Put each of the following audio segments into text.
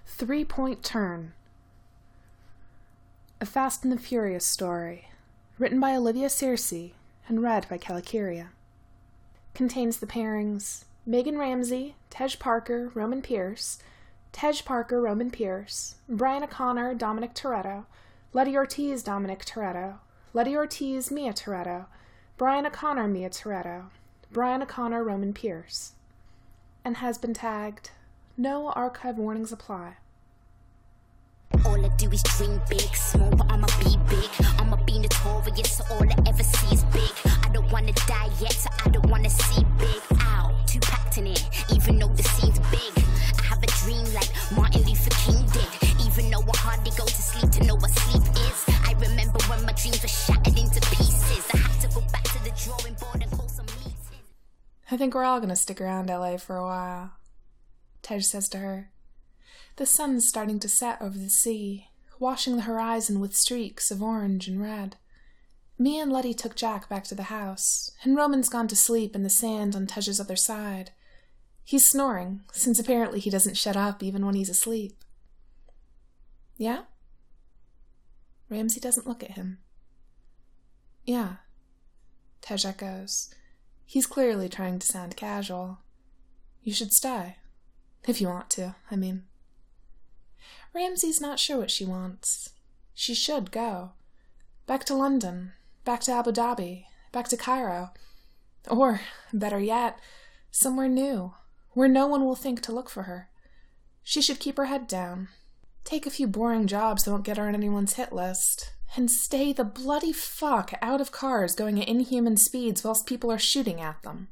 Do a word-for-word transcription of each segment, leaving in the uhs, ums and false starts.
Three-Point Turn. A Fast and the Furious story, written by Olivia Searcy and read by Calicuria. Contains the pairings Megan Ramsey, Tej Parker, Roman Pierce, Tej Parker, Roman Pierce, Brian O'Connor, Dominic Toretto, Letty Ortiz, Dominic Toretto, Letty Ortiz, Mia Toretto, Brian O'Connor, Mia Toretto, Brian O'Connor, Roman Pierce, and has been tagged No Archive Warnings Apply. All I do is dream big, small, but I'ma be big. I'ma be notorious, so all I ever see is big. I don't wanna die yet, so I don't wanna see big. Ow, too packed in it, even though the scene's big. I have a dream like Martin Luther King did, even though I hardly go to sleep to know what sleep is. I remember when my dreams were shattered into pieces. I had to go back to the drawing board and call some meetings. I think we're all gonna stick around L A for a while, Tej says to her. The sun's starting to set over the sea, washing the horizon with streaks of orange and red. Mia and Letty took Jack back to the house, and Roman's gone to sleep in the sand on Tej's other side. He's snoring, since apparently he doesn't shut up even when he's asleep. Yeah? Ramsey doesn't look at him. Yeah, Tej echoes. He's clearly trying to sound casual. You should stay. If you want to, I mean. Ramsey's not sure what she wants. She should go. Back to London, back to Abu Dhabi, back to Cairo. Or, better yet, somewhere new, where no one will think to look for her. She should keep her head down, take a few boring jobs that won't get her on anyone's hit list, and stay the bloody fuck out of cars going at inhuman speeds whilst people are shooting at them.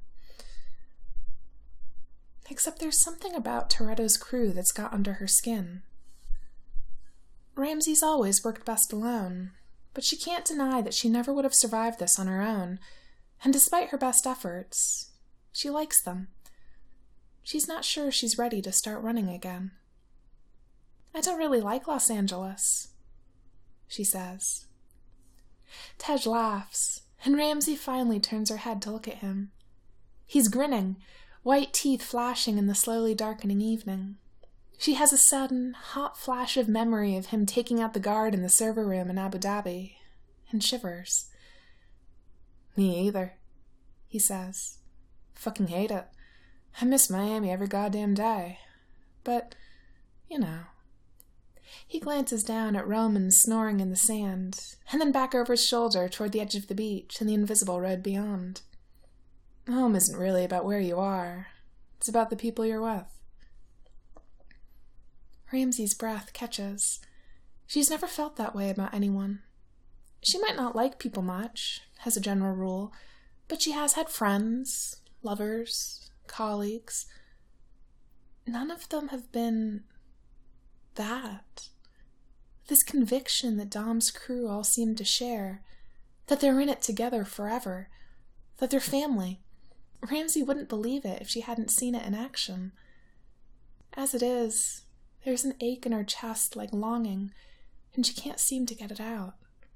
Except there's something about Toretto's crew that's got under her skin. Ramsey's always worked best alone, but she can't deny that she never would have survived this on her own, and despite her best efforts, she likes them. She's not sure she's ready to start running again. I don't really like Los Angeles, she says. Tej laughs, and Ramsey finally turns her head to look at him. He's grinning, white teeth flashing in the slowly darkening evening. She has a sudden, hot flash of memory of him taking out the guard in the server room in Abu Dhabi, and shivers. Me either, he says. Fucking hate it. I miss Miami every goddamn day. But, you know. He glances down at Roman snoring in the sand, and then back over his shoulder toward the edge of the beach and the invisible road beyond. Home isn't really about where you are. It's about the people you're with. Ramsey's breath catches. She's never felt that way about anyone. She might not like people much, as a general rule, but she has had friends, lovers, colleagues. None of them have been that. This conviction that Dom's crew all seem to share, that they're in it together forever, that they're family. Ramsey wouldn't believe it if she hadn't seen it in action. As it is, there's an ache in her chest like longing, and she can't seem to get it out.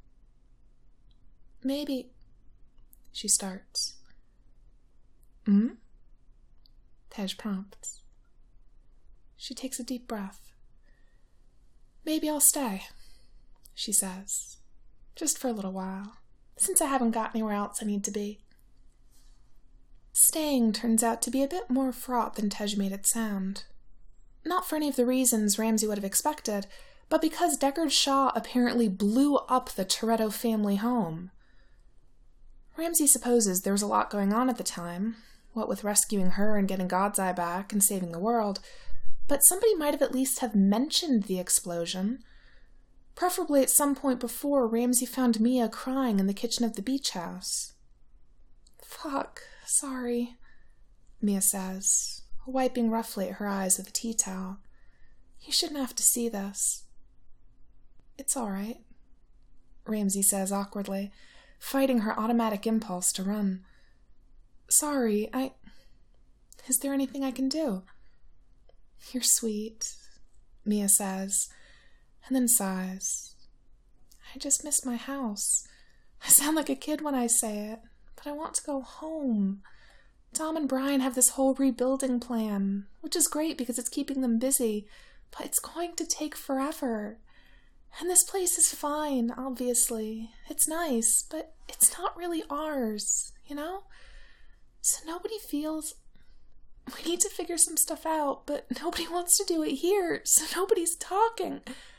Maybe, she starts. Hmm? Tej prompts. She takes a deep breath. Maybe I'll stay, she says, just for a little while, since I haven't got anywhere else I need to be. Staying turns out to be a bit more fraught than Tej made it sound. Not for any of the reasons Ramsey would have expected, but because Deckard Shaw apparently blew up the Toretto family home. Ramsey supposes there was a lot going on at the time, what with rescuing her and getting God's Eye back and saving the world, but somebody might have at least have mentioned the explosion. Preferably at some point before Ramsey found Mia crying in the kitchen of the beach house. Fuck, sorry, Mia says, wiping roughly at her eyes with a tea towel. You shouldn't have to see this. It's all right, Ramsey says awkwardly, fighting her automatic impulse to run. Sorry, I... Is there anything I can do? You're sweet, Mia says, and then sighs. I just miss my house. I sound like a kid when I say it, but I want to go home. Dom and Brian have this whole rebuilding plan, which is great because it's keeping them busy, but it's going to take forever. And this place is fine, obviously. It's nice, but it's not really ours, you know? So nobody feels... We need to figure some stuff out, but nobody wants to do it here, so nobody's talking.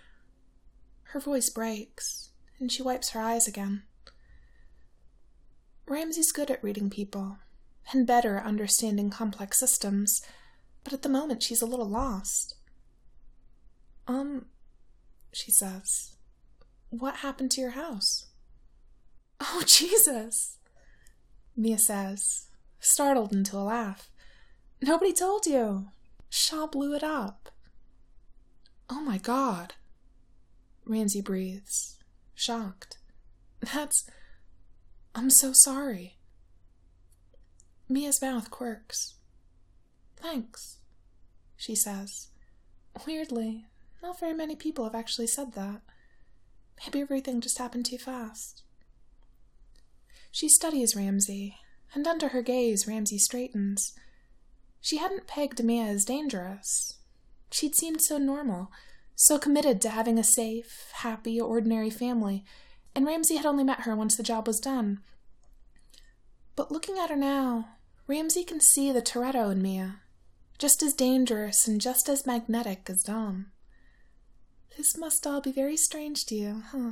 Her voice breaks, and she wipes her eyes again. Ramsey's good at reading people, and better at understanding complex systems, but at the moment she's a little lost. Um, she says, what happened to your house? Oh, Jesus, Mia says, startled into a laugh. Nobody told you. Shaw blew it up. Oh my God, Ramsey breathes, shocked. That's... I'm so sorry. Mia's mouth quirks. Thanks, she says. Weirdly, not very many people have actually said that. Maybe everything just happened too fast. She studies Ramsey, and under her gaze, Ramsey straightens. She hadn't pegged Mia as dangerous. She'd seemed so normal, so committed to having a safe, happy, ordinary family, and Ramsey had only met her once the job was done. But looking at her now, Ramsey can see the Toretto in Mia, just as dangerous and just as magnetic as Dom. This must all be very strange to you, huh?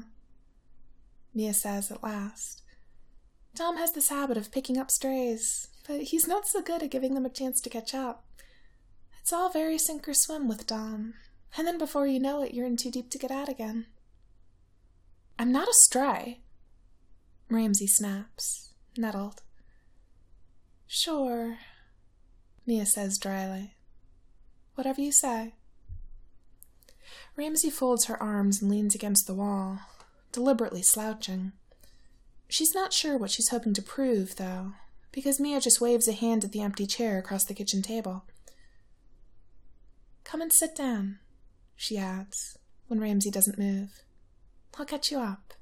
Mia says at last. Dom has this habit of picking up strays, but he's not so good at giving them a chance to catch up. It's all very sink or swim with Dom, and then before you know it, you're in too deep to get out again. I'm not a stray, Ramsey snaps, nettled. Sure, Mia says dryly. Whatever you say. Ramsey folds her arms and leans against the wall, deliberately slouching. She's not sure what she's hoping to prove, though, because Mia just waves a hand at the empty chair across the kitchen table. Come and sit down, she adds, when Ramsey doesn't move. I'll get you up.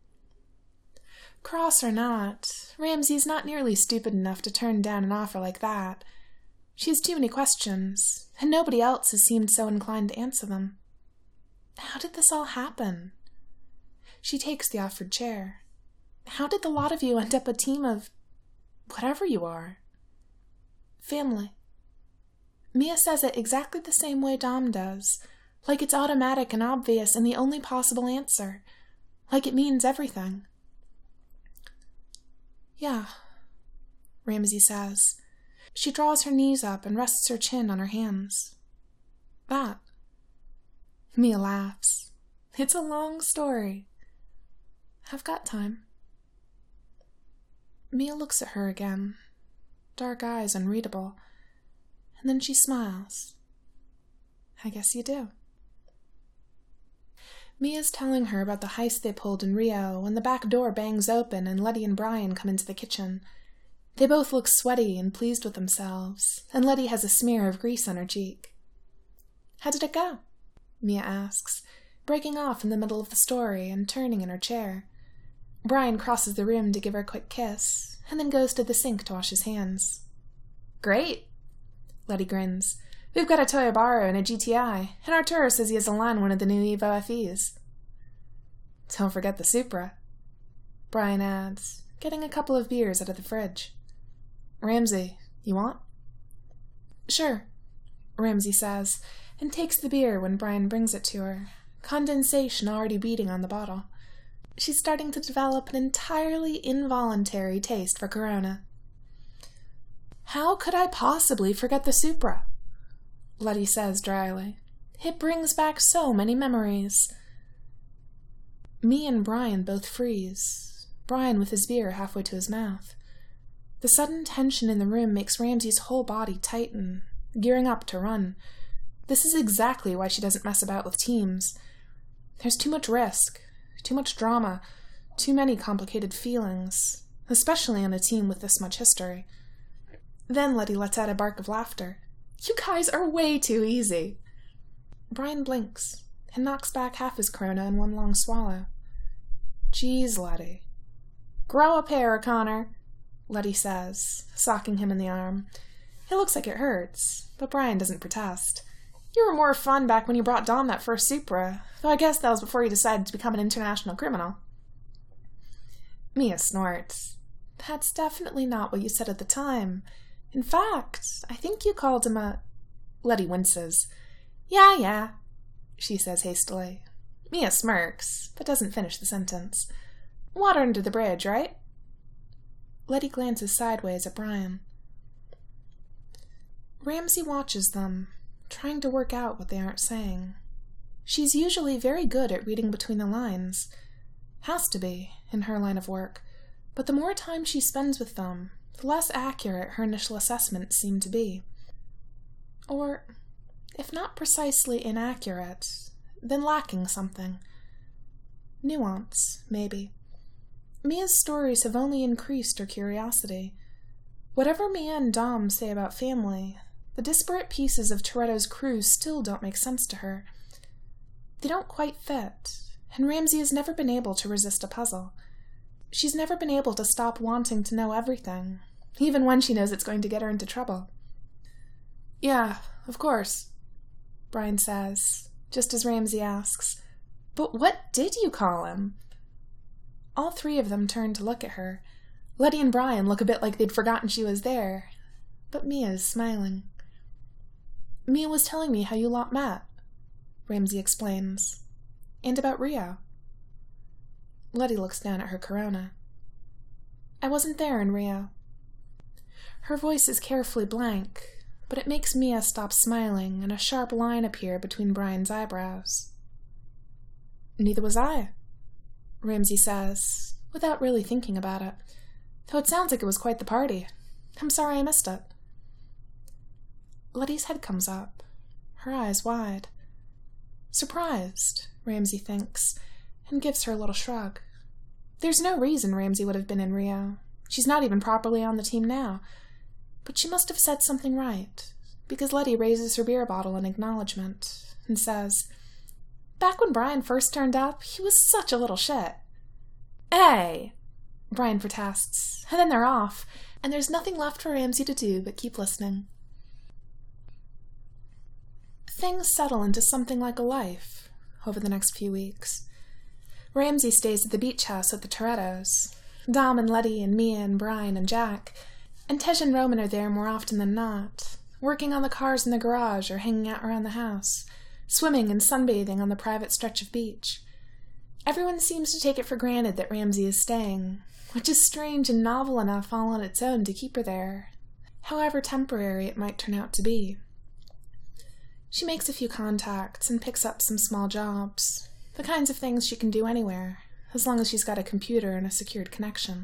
Cross or not, Ramsey's not nearly stupid enough to turn down an offer like that. She has too many questions, and nobody else has seemed so inclined to answer them. How did this all happen? She takes the offered chair. How did the lot of you end up a team of whatever you are? Family. Mia says it exactly the same way Dom does, like it's automatic and obvious and the only possible answer, like it means everything. Yeah, Ramsey says. She draws her knees up and rests her chin on her hands. That. Mia laughs. It's a long story. I've got time. Mia looks at her again, dark eyes unreadable, and then she smiles. I guess you do. Mia's telling her about the heist they pulled in Rio when the back door bangs open and Letty and Brian come into the kitchen. They both look sweaty and pleased with themselves, and Letty has a smear of grease on her cheek. How did it go? Mia asks, breaking off in the middle of the story and turning in her chair. Brian crosses the room to give her a quick kiss, and then goes to the sink to wash his hands. Great, Letty grins. We've got a Toyobaro and a G T I, and Arturo says he has to land one of the new Evo F Es. Don't forget the Supra, Brian adds, getting a couple of beers out of the fridge. Ramsey, you want? Sure, Ramsey says, and takes the beer when Brian brings it to her, condensation already beating on the bottle. She's starting to develop an entirely involuntary taste for Corona. How could I possibly forget the Supra? Letty says dryly. It brings back so many memories. Me and Brian both freeze, Brian with his beer halfway to his mouth. The sudden tension in the room makes Ramsey's whole body tighten, gearing up to run. This is exactly why she doesn't mess about with teams. There's too much risk, too much drama, too many complicated feelings, especially on a team with this much history. Then Letty lets out a bark of laughter. You guys are way too easy. Brian blinks and knocks back half his Corona in one long swallow. Geez, Letty. Grow a pair, Connor, Letty says, socking him in the arm. It looks like it hurts, but Brian doesn't protest. You were more fun back when you brought Dom that first Supra, though I guess that was before you decided to become an international criminal. Mia snorts. That's definitely not what you said at the time. In fact, I think you called him a... Letty winces. Yeah, yeah, she says hastily. Mia smirks, but doesn't finish the sentence. Water under the bridge, right? Letty glances sideways at Brian. Ramsay watches them, trying to work out what they aren't saying. She's usually very good at reading between the lines. Has to be, in her line of work, but the more time she spends with them, the less accurate her initial assessments seem to be. Or, if not precisely inaccurate, then lacking something. Nuance, maybe. Mia's stories have only increased her curiosity. Whatever Mia and Dom say about family, the disparate pieces of Toretto's crew still don't make sense to her. They don't quite fit, and Ramsay has never been able to resist a puzzle. She's never been able to stop wanting to know everything, even when she knows it's going to get her into trouble. Yeah, of course, Brian says, just as Ramsay asks, But what did you call him? All three of them turn to look at her. Letty and Brian look a bit like they'd forgotten she was there, but Mia's smiling. Mia was telling me how you lot met, Ramsay explains, and about Rio. Letty looks down at her Corona. I wasn't there in Rio. Her voice is carefully blank, but it makes Mia stop smiling and a sharp line appear between Brian's eyebrows. Neither was I, Ramsay says, without really thinking about it, though it sounds like it was quite the party. I'm sorry I missed it. Letty's head comes up, her eyes wide. Surprised, Ramsay thinks, and gives her a little shrug. There's no reason Ramsay would have been in Rio. She's not even properly on the team now. But she must have said something right, because Letty raises her beer bottle in acknowledgement and says, Back when Brian first turned up, he was such a little shit. Hey! Brian protests, and then they're off, and there's nothing left for Ramsay to do but keep listening. Things settle into something like a life over the next few weeks. Ramsay stays at the beach house at the Torettos. Dom and Letty and Mia and Brian and Jack, and Tej and Roman are there more often than not, working on the cars in the garage or hanging out around the house, swimming and sunbathing on the private stretch of beach. Everyone seems to take it for granted that Ramsay is staying, which is strange and novel enough all on its own to keep her there, however temporary it might turn out to be. She makes a few contacts and picks up some small jobs, the kinds of things she can do anywhere, as long as she's got a computer and a secured connection.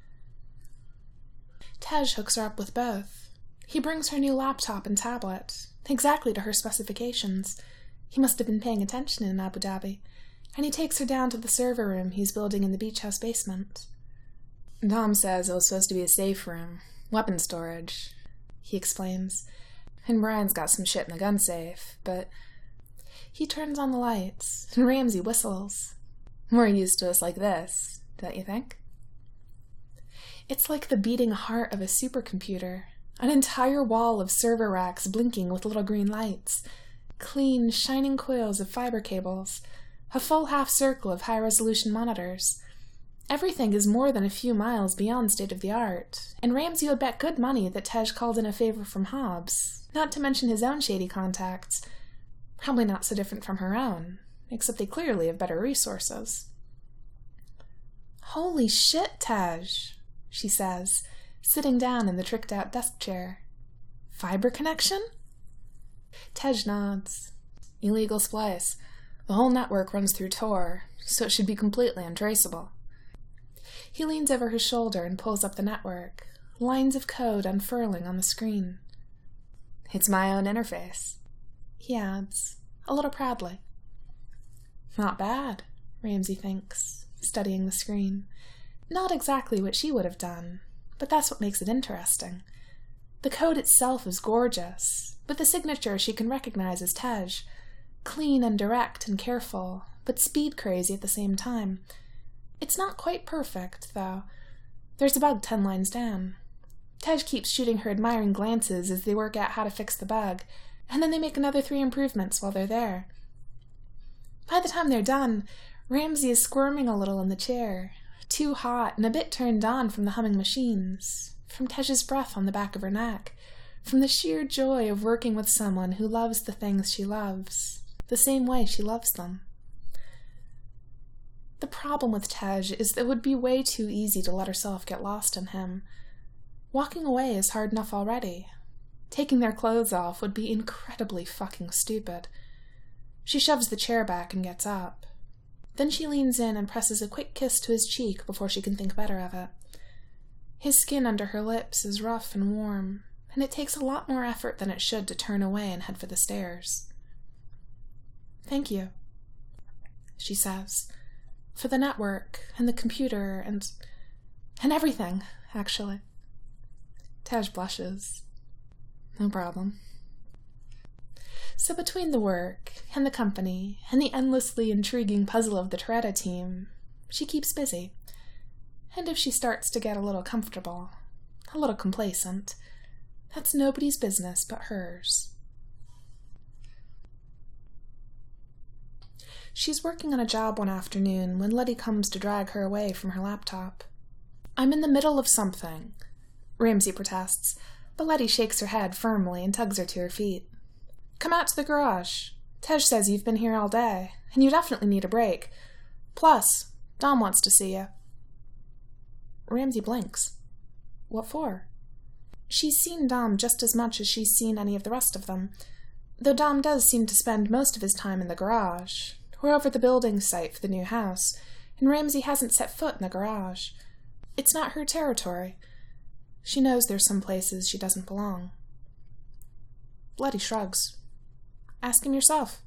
Tej hooks her up with both. He brings her new laptop and tablet, exactly to her specifications. He must have been paying attention in Abu Dhabi, and he takes her down to the server room he's building in the beach house basement. Dom says it was supposed to be a safe room, weapon storage, he explains, and Brian's got some shit in the gun safe, but... He turns on the lights, and Ramsay whistles. We're used to us like this, don't you think? It's like the beating heart of a supercomputer, an entire wall of server racks blinking with little green lights, clean, shining coils of fiber cables, a full half-circle of high-resolution monitors. Everything is more than a few miles beyond state-of-the-art, and Ramsay would bet good money that Tej called in a favor from Hobbs, not to mention his own shady contacts. Probably not so different from her own, except they clearly have better resources. Holy shit, Tej, she says, sitting down in the tricked-out desk chair. Fiber connection? Tej nods. Illegal splice. The whole network runs through Tor, so it should be completely untraceable. He leans over his shoulder and pulls up the network, lines of code unfurling on the screen. It's my own interface, he adds, a little proudly. Not bad, Ramsay thinks, studying the screen. Not exactly what she would have done, but that's what makes it interesting. The code itself is gorgeous, but the signature she can recognize as Tej, clean and direct and careful, but speed-crazy at the same time. It's not quite perfect, though. There's a bug ten lines down. Tej keeps shooting her admiring glances as they work out how to fix the bug, and then they make another three improvements while they're there. By the time they're done, Ramsey is squirming a little in the chair, too hot and a bit turned on from the humming machines, from Tej's breath on the back of her neck, from the sheer joy of working with someone who loves the things she loves, the same way she loves them. The problem with Tej is that it would be way too easy to let herself get lost in him. Walking away is hard enough already. Taking their clothes off would be incredibly fucking stupid. She shoves the chair back and gets up. Then she leans in and presses a quick kiss to his cheek before she can think better of it. His skin under her lips is rough and warm, and it takes a lot more effort than it should to turn away and head for the stairs. "Thank you," she says, "for the network, and the computer, and... and everything, actually." Tej blushes. "No problem." So between the work, and the company, and the endlessly intriguing puzzle of the Toretto team, she keeps busy. And if she starts to get a little comfortable, a little complacent, that's nobody's business but hers. She's working on a job one afternoon when Letty comes to drag her away from her laptop. "I'm in the middle of something," Ramsey protests, but Letty shakes her head firmly and tugs her to her feet. "Come out to the garage. Tej says you've been here all day, and you definitely need a break. Plus, Dom wants to see you." Ramsey blinks. What for? She's seen Dom just as much as she's seen any of the rest of them, though Dom does seem to spend most of his time in the garage, or over the building site for the new house, and Ramsey hasn't set foot in the garage. It's not her territory. She knows there's some places she doesn't belong. Letty shrugs. "Ask him yourself."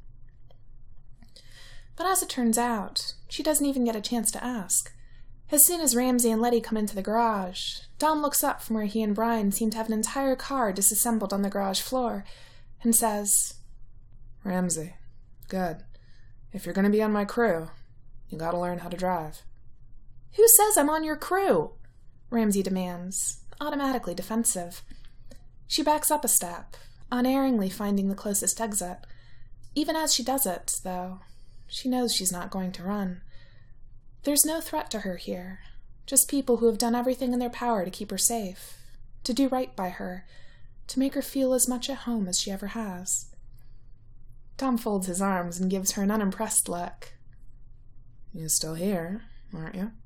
But as it turns out, she doesn't even get a chance to ask. As soon as Ramsey and Letty come into the garage, Dom looks up from where he and Brian seem to have an entire car disassembled on the garage floor, and says, "Ramsey, good. If you're going to be on my crew, you gotta learn how to drive." "Who says I'm on your crew?" Ramsey demands, automatically defensive. She backs up a step, unerringly finding the closest exit. Even as she does it, though, she knows she's not going to run. There's no threat to her here, just people who have done everything in their power to keep her safe, to do right by her, to make her feel as much at home as she ever has. Dom folds his arms and gives her an unimpressed look. "You're still here, aren't you?"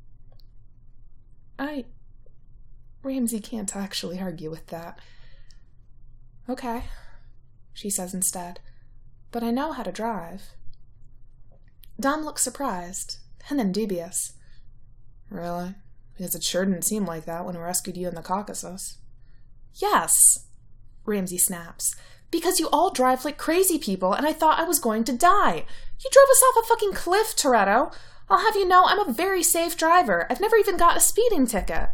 I... Ramsey can't actually argue with that. "Okay," she says instead, "but I know how to drive." Dom looks surprised, and then dubious. "Really? Because it sure didn't seem like that when we rescued you in the Caucasus." "Yes," Ramsey snaps, "because you all drive like crazy people, and I thought I was going to die. You drove us off a fucking cliff, Toretto. I'll have you know I'm a very safe driver. I've never even got a speeding ticket."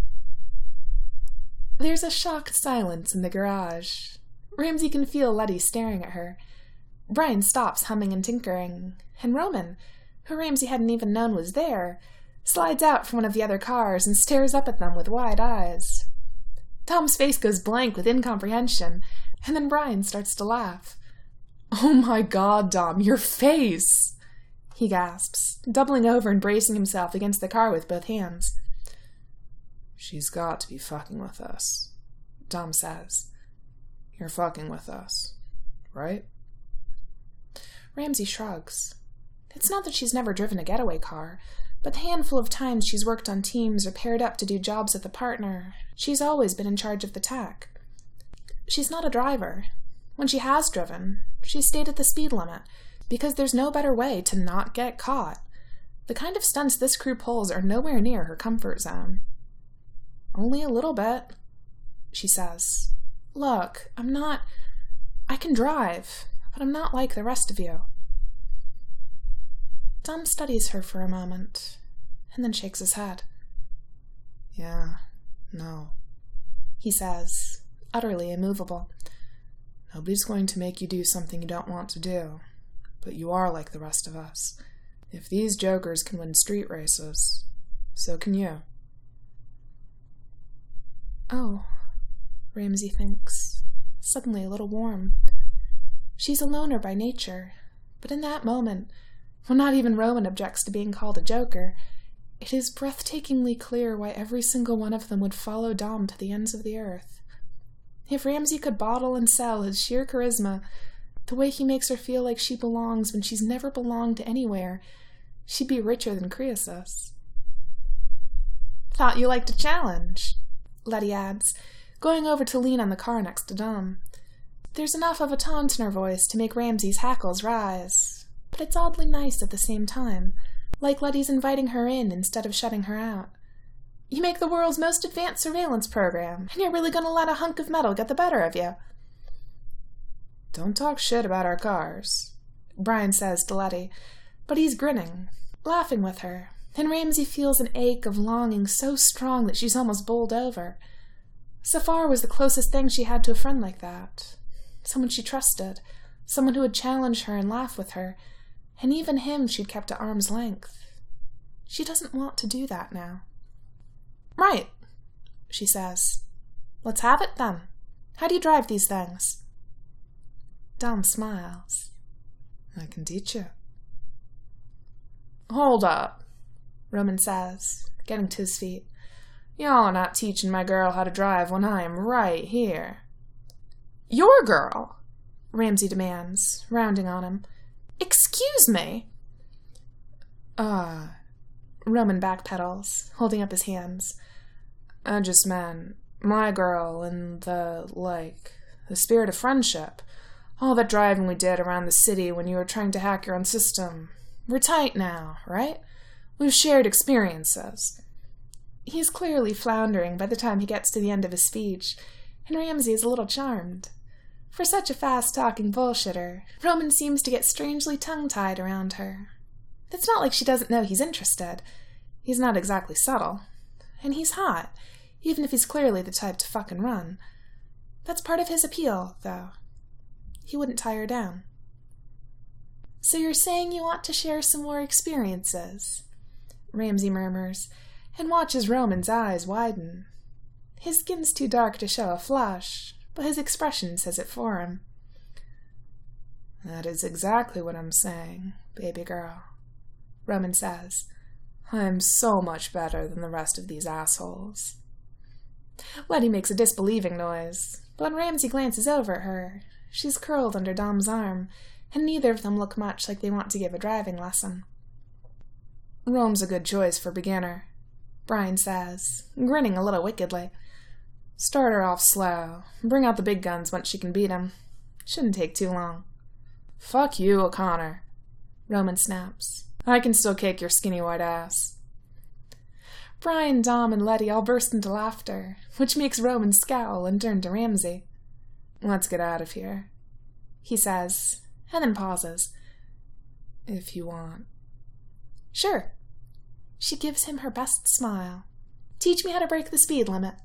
There's a shocked silence in the garage. Ramsey can feel Letty staring at her. Brian stops humming and tinkering, and Roman, who Ramsey hadn't even known was there, slides out from one of the other cars and stares up at them with wide eyes. Tom's face goes blank with incomprehension, and then Brian starts to laugh. "Oh my God, Dom, your face!" he gasps, doubling over and bracing himself against the car with both hands. "She's got to be fucking with us," Dom says. "You're fucking with us, right?" Ramsey shrugs. It's not that she's never driven a getaway car, but the handful of times she's worked on teams or paired up to do jobs with a partner, she's always been in charge of the tech. She's not a driver. When she has driven, she's stayed at the speed limit, because there's no better way to not get caught. The kind of stunts this crew pulls are nowhere near her comfort zone. "Only a little bit," she says. "Look, I'm not... I can drive, but I'm not like the rest of you." Dom studies her for a moment, and then shakes his head. "Yeah, no," he says, utterly immovable. "Nobody's going to make you do something you don't want to do, but you are like the rest of us. If these jokers can win street races, so can you." "Oh," Ramsey thinks, suddenly a little warm. She's a loner by nature, but in that moment, when not even Roman objects to being called a joker, it is breathtakingly clear why every single one of them would follow Dom to the ends of the earth. If Ramsey could bottle and sell his sheer charisma, the way he makes her feel like she belongs when she's never belonged to anywhere, she'd be richer than Croesus. Thought you liked a challenge, Letty adds, going over to lean on the car next to Dom. There's enough of a taunt in her voice to make Ramsey's hackles rise, but it's oddly nice at the same time, like Letty's inviting her in instead of shutting her out. You make the world's most advanced surveillance program, and you're really going to let a hunk of metal get the better of you. Don't talk shit about our cars, Brian says to Letty, but he's grinning, laughing with her, and Ramsey feels an ache of longing so strong that she's almost bowled over. Safar was the closest thing she had to a friend like that. Someone she trusted, someone who would challenge her and laugh with her, and even him she'd kept at arm's length. She doesn't want to do that now. Right, she says. Let's have it, then. How do you drive these things? Dom smiles. I can teach you. Hold up, Roman says, getting to his feet. Y'all are not teaching my girl how to drive when I am right here. Your girl? Ramsey demands, rounding on him. Excuse me? Ah, uh, Roman backpedals, holding up his hands. I just meant my girl in the, like, the spirit of friendship. All that driving we did around the city when you were trying to hack your own system. We're tight now, right? We've shared experiences. He's clearly floundering by the time he gets to the end of his speech, and Ramsey is a little charmed. For such a fast-talking bullshitter, Roman seems to get strangely tongue-tied around her. It's not like she doesn't know he's interested. He's not exactly subtle. And he's hot, even if he's clearly the type to fucking run. That's part of his appeal, though. He wouldn't tie her down. So you're saying you want to share some more experiences? Ramsey murmurs, and watches Roman's eyes widen. His skin's too dark to show a flush, but his expression says it for him. That is exactly what I'm saying, baby girl, Roman says. I'm so much better than the rest of these assholes. Letty makes a disbelieving noise, but when Ramsey glances over at her, she's curled under Dom's arm, and neither of them look much like they want to give a driving lesson. Rome's a good choice for beginner, Brian says, grinning a little wickedly. Start her off slow, bring out the big guns once she can beat him. Shouldn't take too long. Fuck you, O'Connor, Roman snaps. I can still kick your skinny white ass. Brian, Dom, and Letty all burst into laughter, which makes Roman scowl and turn to Ramsey. Let's get out of here, he says, and then pauses. If you want. Sure. She gives him her best smile. Teach me how to break the speed limit.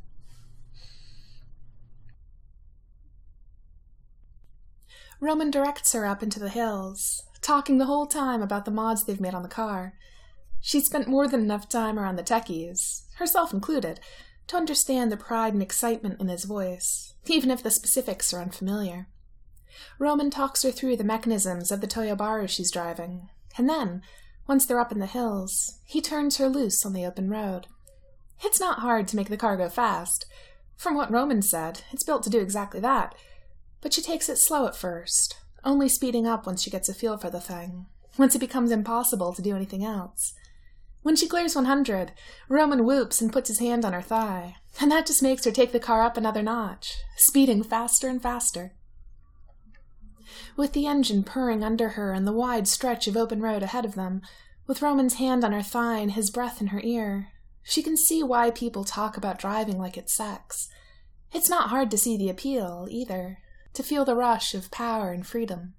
Roman directs her up into the hills, talking the whole time about the mods they've made on the car. She's spent more than enough time around the techies, herself included, to understand the pride and excitement in his voice, even if the specifics are unfamiliar. Roman talks her through the mechanisms of the Toyobaru she's driving, and then, once they're up in the hills, he turns her loose on the open road. It's not hard to make the car go fast. From what Roman said, it's built to do exactly that, but she takes it slow at first, only speeding up once she gets a feel for the thing, once it becomes impossible to do anything else. When she clears one hundred, Roman whoops and puts his hand on her thigh, and that just makes her take the car up another notch, speeding faster and faster. With the engine purring under her and the wide stretch of open road ahead of them, with Roman's hand on her thigh and his breath in her ear, she can see why people talk about driving like it's sex. It's not hard to see the appeal, either, to feel the rush of power and freedom.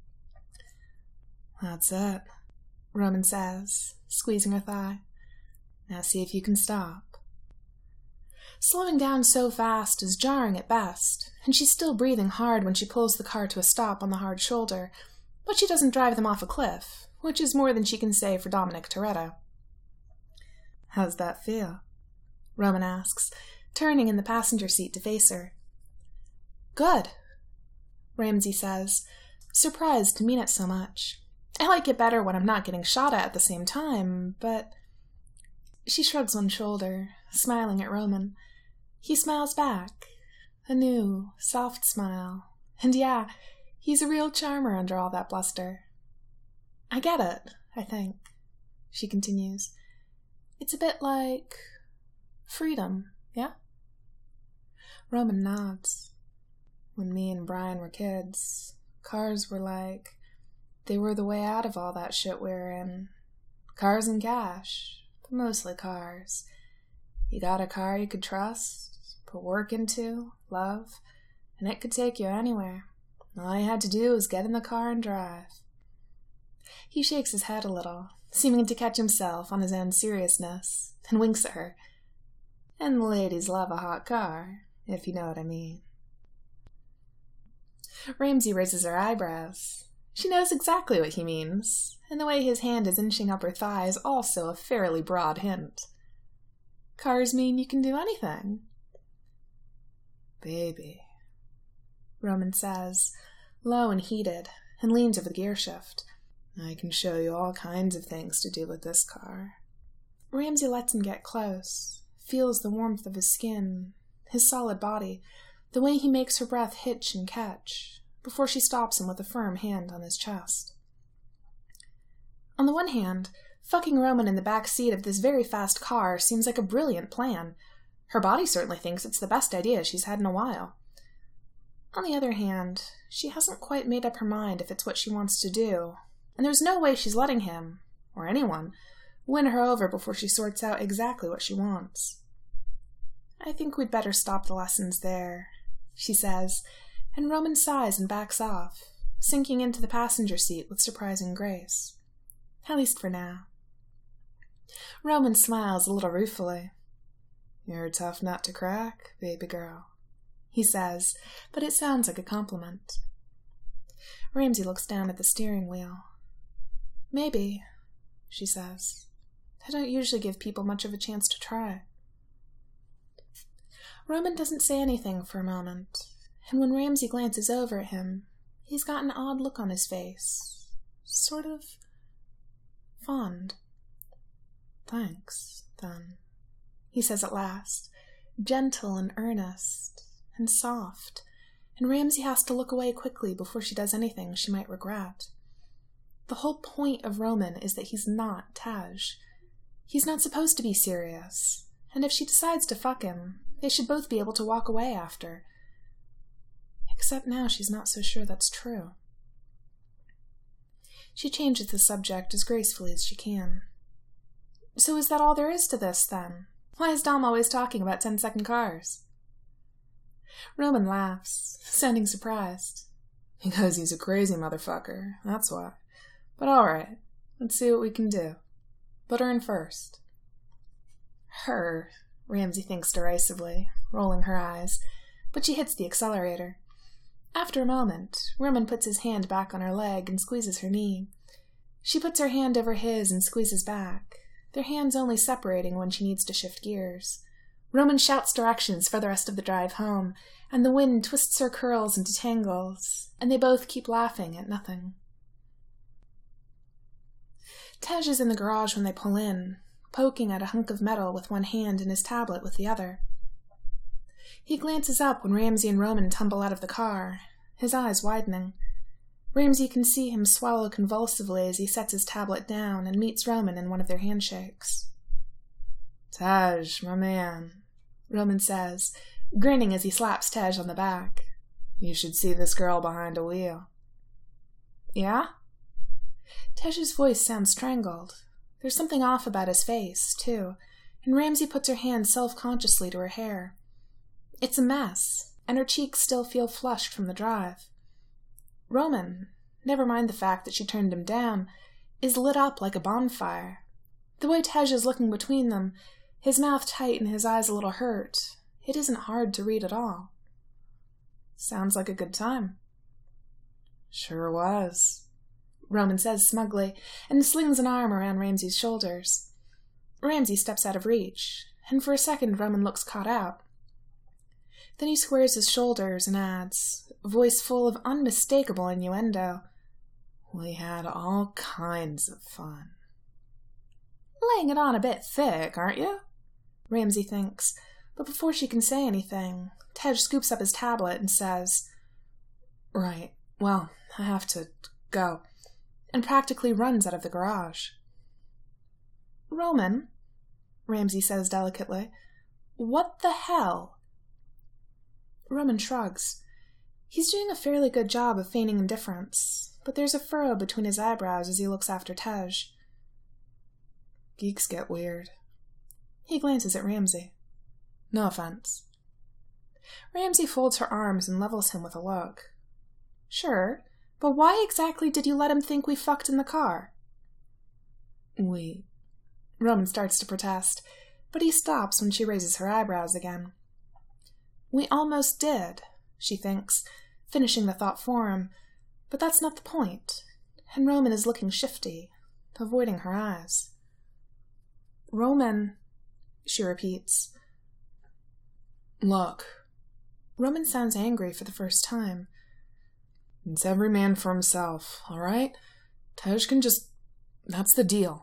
That's it, Roman says, squeezing her thigh. Now see if you can stop. Slowing down so fast is jarring at best, and she's still breathing hard when she pulls the car to a stop on the hard shoulder, but she doesn't drive them off a cliff, which is more than she can say for Dominic Toretto. How's that feel? Roman asks, turning in the passenger seat to face her. Good, Ramsey says, surprised to mean it so much. I like it better when I'm not getting shot at at the same time, but... She shrugs one shoulder, smiling at Roman. He smiles back. A new, soft smile. And yeah, he's a real charmer under all that bluster. I get it, I think, she continues. It's a bit like... freedom, yeah? Roman nods. When me and Brian were kids, cars were like... They were the way out of all that shit we were in. Cars and cash. But mostly cars. You got a car you could trust, put work into, love, and it could take you anywhere. All you had to do was get in the car and drive. He shakes his head a little, seeming to catch himself on his own seriousness, and winks at her. And the ladies love a hot car, if you know what I mean. Ramsay raises her eyebrows. She knows exactly what he means, and the way his hand is inching up her thigh is also a fairly broad hint. Cars mean you can do anything. Baby, Roman says, low and heated, and leans over the gear shift. I can show you all kinds of things to do with this car. Ramsay lets him get close, feels the warmth of his skin, his solid body, the way he makes her breath hitch and catch, before she stops him with a firm hand on his chest. On the one hand, fucking Roman in the back seat of this very fast car seems like a brilliant plan. Her body certainly thinks it's the best idea she's had in a while. On the other hand, she hasn't quite made up her mind if it's what she wants to do, and there's no way she's letting him, or anyone, win her over before she sorts out exactly what she wants. I think we'd better stop the lessons there, she says, and Roman sighs and backs off, sinking into the passenger seat with surprising grace. At least for now. Roman smiles a little ruefully. You're a tough nut to crack, baby girl, he says, but it sounds like a compliment. Ramsay looks down at the steering wheel. Maybe, she says. I don't usually give people much of a chance to try. Roman doesn't say anything for a moment, and when Ramsay glances over at him, he's got an odd look on his face. Sort of fond. Thanks, then, he says at last, gentle and earnest, and soft, and Ramsay has to look away quickly before she does anything she might regret. The whole point of Roman is that he's not Taj. He's not supposed to be serious, and if she decides to fuck him, they should both be able to walk away after. Except now she's not so sure that's true. She changes the subject as gracefully as she can. So is that all there is to this, then? Why is Dom always talking about ten-second cars? Roman laughs, sounding surprised. Because he's a crazy motherfucker, that's why. But all right, let's see what we can do. But earn first. Her, Ramsay thinks derisively, rolling her eyes, but she hits the accelerator. After a moment, Roman puts his hand back on her leg and squeezes her knee. She puts her hand over his and squeezes back, their hands only separating when she needs to shift gears. Roman shouts directions for the rest of the drive home, and the wind twists her curls into tangles, and they both keep laughing at nothing. Tej is in the garage when they pull in, poking at a hunk of metal with one hand and his tablet with the other. He glances up when Ramsay and Roman tumble out of the car, his eyes widening. Ramsay can see him swallow convulsively as he sets his tablet down and meets Roman in one of their handshakes. Taj, my man, Roman says, grinning as he slaps Tej on the back. You should see this girl behind a wheel. Yeah? Tej's voice sounds strangled. There's something off about his face, too, and Ramsay puts her hand self-consciously to her hair. It's a mess, and her cheeks still feel flushed from the drive. Roman, never mind the fact that she turned him down, is lit up like a bonfire. The way Tej is looking between them, his mouth tight and his eyes a little hurt, it isn't hard to read at all. Sounds like a good time. Sure was, Roman says smugly, and slings an arm around Ramsay's shoulders. Ramsay steps out of reach, and for a second Roman looks caught out. Then he squares his shoulders and adds, a voice full of unmistakable innuendo, "We had all kinds of fun." "Laying it on a bit thick, aren't you?" Ramsay thinks, but before she can say anything, Tej scoops up his tablet and says, "Right, well, I have to go," and practically runs out of the garage. "Roman," Ramsay says delicately, "what the hell?" Roman shrugs. He's doing a fairly good job of feigning indifference, but there's a furrow between his eyebrows as he looks after Tej. "Geeks get weird." He glances at Ramsay. "No offense." Ramsay folds her arms and levels him with a look. "Sure, but why exactly did you let him think we fucked in the car?" "We..." Roman starts to protest, but he stops when she raises her eyebrows again. "We almost did," she thinks, finishing the thought for him, but that's not the point, and Roman is looking shifty, avoiding her eyes. "Roman," she repeats. "Look." Roman sounds angry for the first time. "It's every man for himself, all right? Tej can just... That's the deal."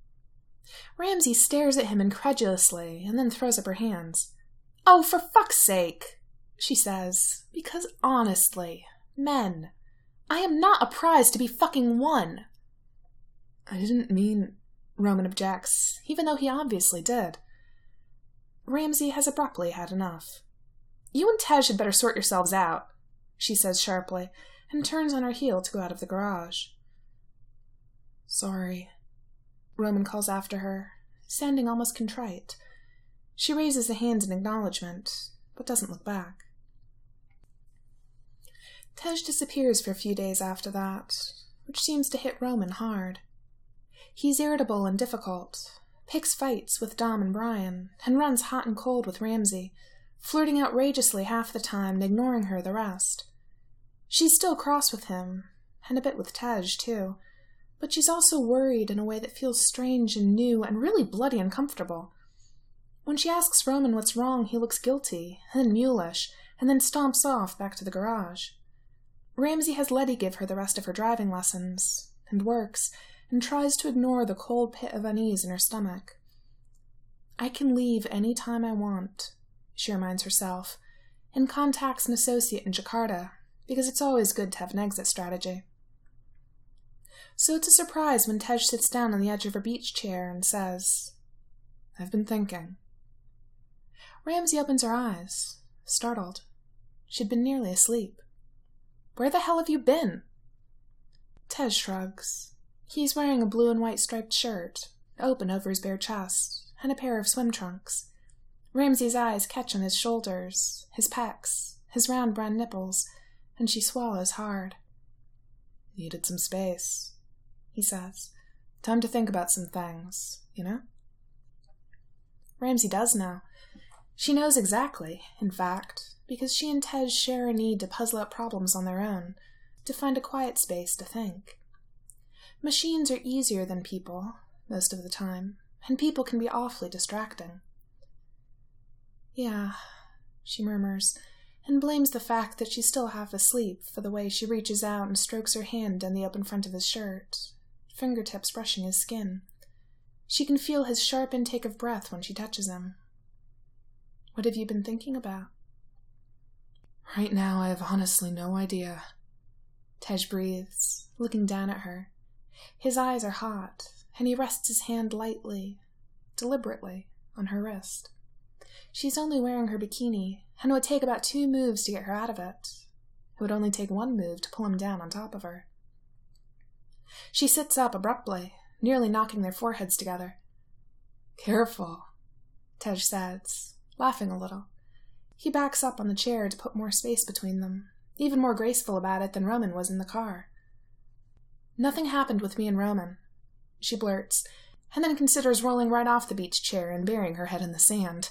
Ramsay stares at him incredulously and then throws up her hands. "Oh, for fuck's sake," she says, "because honestly, men, I am not a prize to be fucking won." "I didn't mean..." Roman objects, even though he obviously did. Ramsay has abruptly had enough. "You and Tej had better sort yourselves out," she says sharply, and turns on her heel to go out of the garage. "Sorry," Roman calls after her, sounding almost contrite. She raises a hand in acknowledgement, but doesn't look back. Tej disappears for a few days after that, which seems to hit Roman hard. He's irritable and difficult, picks fights with Dom and Brian, and runs hot and cold with Ramsay, flirting outrageously half the time and ignoring her the rest. She's still cross with him, and a bit with Tej, too, but she's also worried in a way that feels strange and new and really bloody uncomfortable. When she asks Roman what's wrong, he looks guilty, and then mulish, and then stomps off back to the garage. Ramsay has Letty give her the rest of her driving lessons, and works, and tries to ignore the cold pit of unease in her stomach. "I can leave any time I want," she reminds herself, and contacts an associate in Jakarta, because it's always good to have an exit strategy. So it's a surprise when Tej sits down on the edge of her beach chair and says, "I've been thinking." Ramsay opens her eyes, startled. She'd been nearly asleep. "Where the hell have you been?" Tej shrugs. He's wearing a blue and white striped shirt, open over his bare chest, and a pair of swim trunks. Ramsay's eyes catch on his shoulders, his pecs, his round brown nipples, and she swallows hard. "Needed some space," he says. "Time to think about some things, you know?" Ramsay does know. She knows exactly, in fact, because she and Tej share a need to puzzle out problems on their own, to find a quiet space to think. Machines are easier than people, most of the time, and people can be awfully distracting. "Yeah," she murmurs, and blames the fact that she's still half asleep for the way she reaches out and strokes her hand down the open front of his shirt, fingertips brushing his skin. She can feel his sharp intake of breath when she touches him. "What have you been thinking about?" "Right now I have honestly no idea," Tej breathes, looking down at her. His eyes are hot, and he rests his hand lightly, deliberately, on her wrist. She's only wearing her bikini, and it would take about two moves to get her out of it. It would only take one move to pull him down on top of her. She sits up abruptly, nearly knocking their foreheads together. "Careful," Tej says, laughing a little. He backs up on the chair to put more space between them, even more graceful about it than Roman was in the car. "Nothing happened with me and Roman," she blurts, and then considers rolling right off the beach chair and burying her head in the sand.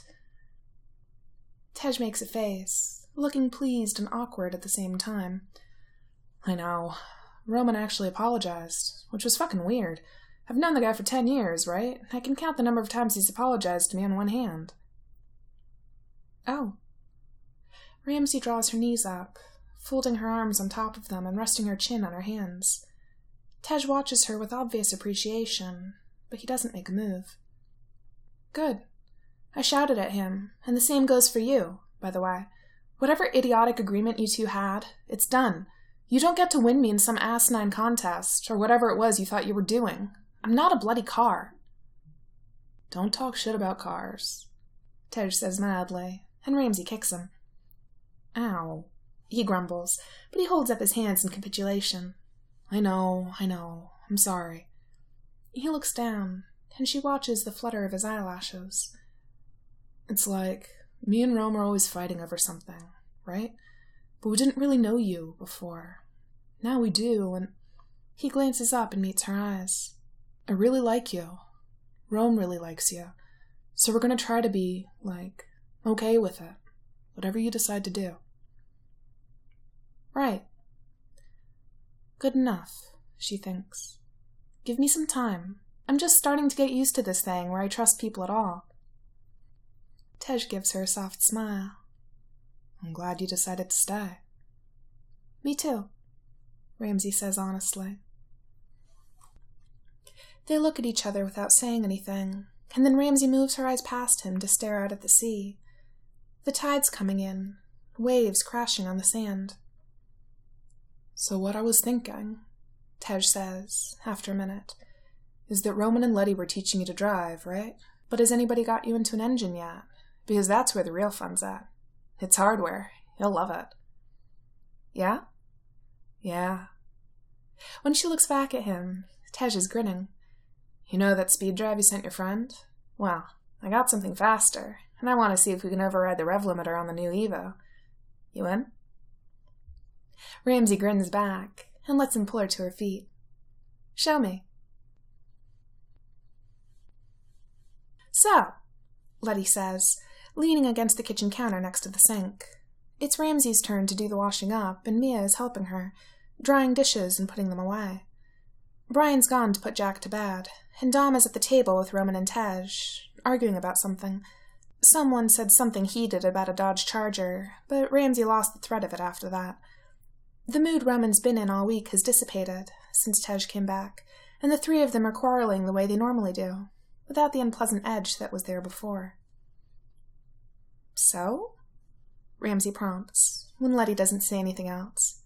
Tej makes a face, looking pleased and awkward at the same time. "I know. Roman actually apologized, which was fucking weird. I've known the guy for ten years, right? I can count the number of times he's apologized to me on one hand." "Oh." Ramsey draws her knees up, folding her arms on top of them and resting her chin on her hands. Tej watches her with obvious appreciation, but he doesn't make a move. Good. I shouted at him, and the same goes for you, by the way. Whatever idiotic agreement you two had, it's done. You don't get to win me in some asinine contest, or whatever it was you thought you were doing. I'm not a bloody car. Don't talk shit about cars, Tej says mildly, and Ramsey kicks him. Ow, he grumbles, but he holds up his hands in capitulation. I know, I know, I'm sorry. He looks down, and she watches the flutter of his eyelashes. It's like, me and Rome are always fighting over something, right? But we didn't really know you before. Now we do, and he glances up and meets her eyes. I really like you. Rome really likes you. So we're gonna try to be, like, okay with it. Whatever you decide to do. Right. Good enough, she thinks. Give me some time. I'm just starting to get used to this thing where I trust people at all. Tej gives her a soft smile. I'm glad you decided to stay. Me too, Ramsey says honestly. They look at each other without saying anything, and then Ramsey moves her eyes past him to stare out at the sea. The tide's coming in, waves crashing on the sand. So what I was thinking, Tej says, after a minute, is that Roman and Letty were teaching you to drive, right? But has anybody got you into an engine yet? Because that's where the real fun's at. It's hardware. You'll love it. Yeah? Yeah. When she looks back at him, Tej is grinning. You know that speed drive you sent your friend? Well, I got something faster, and I want to see if we can override the rev limiter on the new Evo. You in? Ramsey grins back and lets him pull her to her feet. Show me. So, Letty says, leaning against the kitchen counter next to the sink. It's Ramsey's turn to do the washing up, and Mia is helping her, drying dishes and putting them away. Brian's gone to put Jack to bed, and Dom is at the table with Roman and Tej, arguing about something. Someone said something heated about a Dodge Charger, but Ramsey lost the thread of it after that. The mood Roman's been in all week has dissipated since Tej came back, and the three of them are quarreling the way they normally do, without the unpleasant edge that was there before. So? Ramsey prompts, when Letty doesn't say anything else.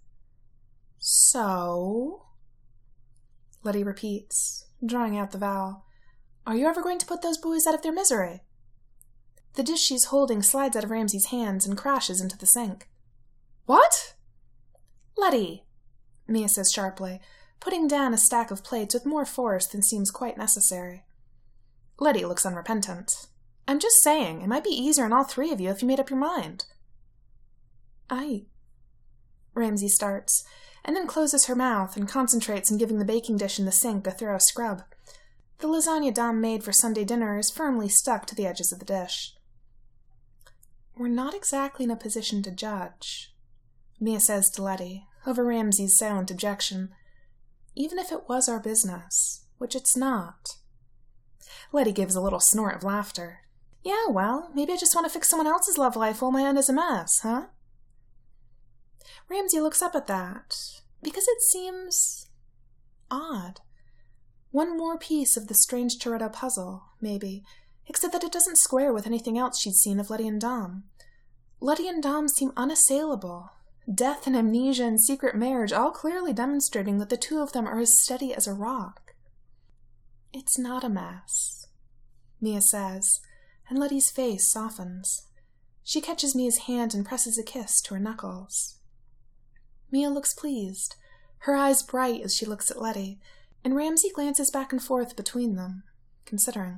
So? Letty repeats, drawing out the vowel. Are you ever going to put those boys out of their misery? The dish she's holding slides out of Ramsey's hands and crashes into the sink. What? Letty, Mia says sharply, putting down a stack of plates with more force than seems quite necessary. Letty looks unrepentant. I'm just saying, it might be easier on all three of you if you made up your mind. I... Ramsey starts, and then closes her mouth and concentrates on giving the baking dish in the sink a thorough scrub. The lasagna Dom made for Sunday dinner is firmly stuck to the edges of the dish. We're not exactly in a position to judge, Mia says to Letty, over Ramsey's silent objection. Even if it was our business, which it's not. Letty gives a little snort of laughter. Yeah, well, maybe I just want to fix someone else's love life while my own is a mess, huh? Ramsey looks up at that, because it seems odd. One more piece of the strange Toretto puzzle, maybe, except that it doesn't square with anything else she'd seen of Letty and Dom. Letty and Dom seem unassailable. Death and amnesia and secret marriage all clearly demonstrating that the two of them are as steady as a rock. It's not a mess, Mia says, and Letty's face softens. She catches Mia's hand and presses a kiss to her knuckles. Mia looks pleased, her eyes bright as she looks at Letty, and Ramsey glances back and forth between them, considering.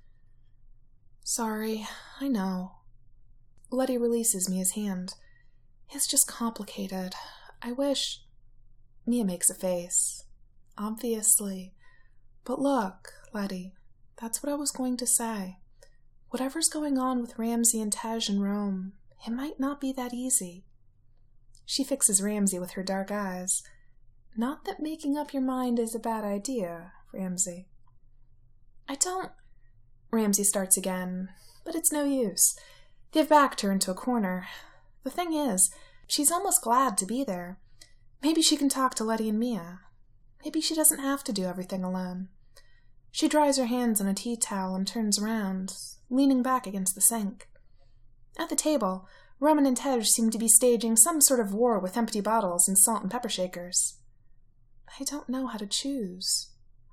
Sorry, I know. Letty releases Mia's hand. It's just complicated. I wish... Mia makes a face. Obviously. But look, Letty, that's what I was going to say. Whatever's going on with Ramsey and Tej and Rome, it might not be that easy. She fixes Ramsey with her dark eyes. Not that making up your mind is a bad idea, Ramsey. I don't... Ramsey starts again, but it's no use. They've backed her into a corner. The thing is, she's almost glad to be there. Maybe she can talk to Letty and Mia. Maybe she doesn't have to do everything alone. She dries her hands on a tea towel and turns around, leaning back against the sink. At the table, Roman and Tej seem to be staging some sort of war with empty bottles and salt and pepper shakers. I don't know how to choose.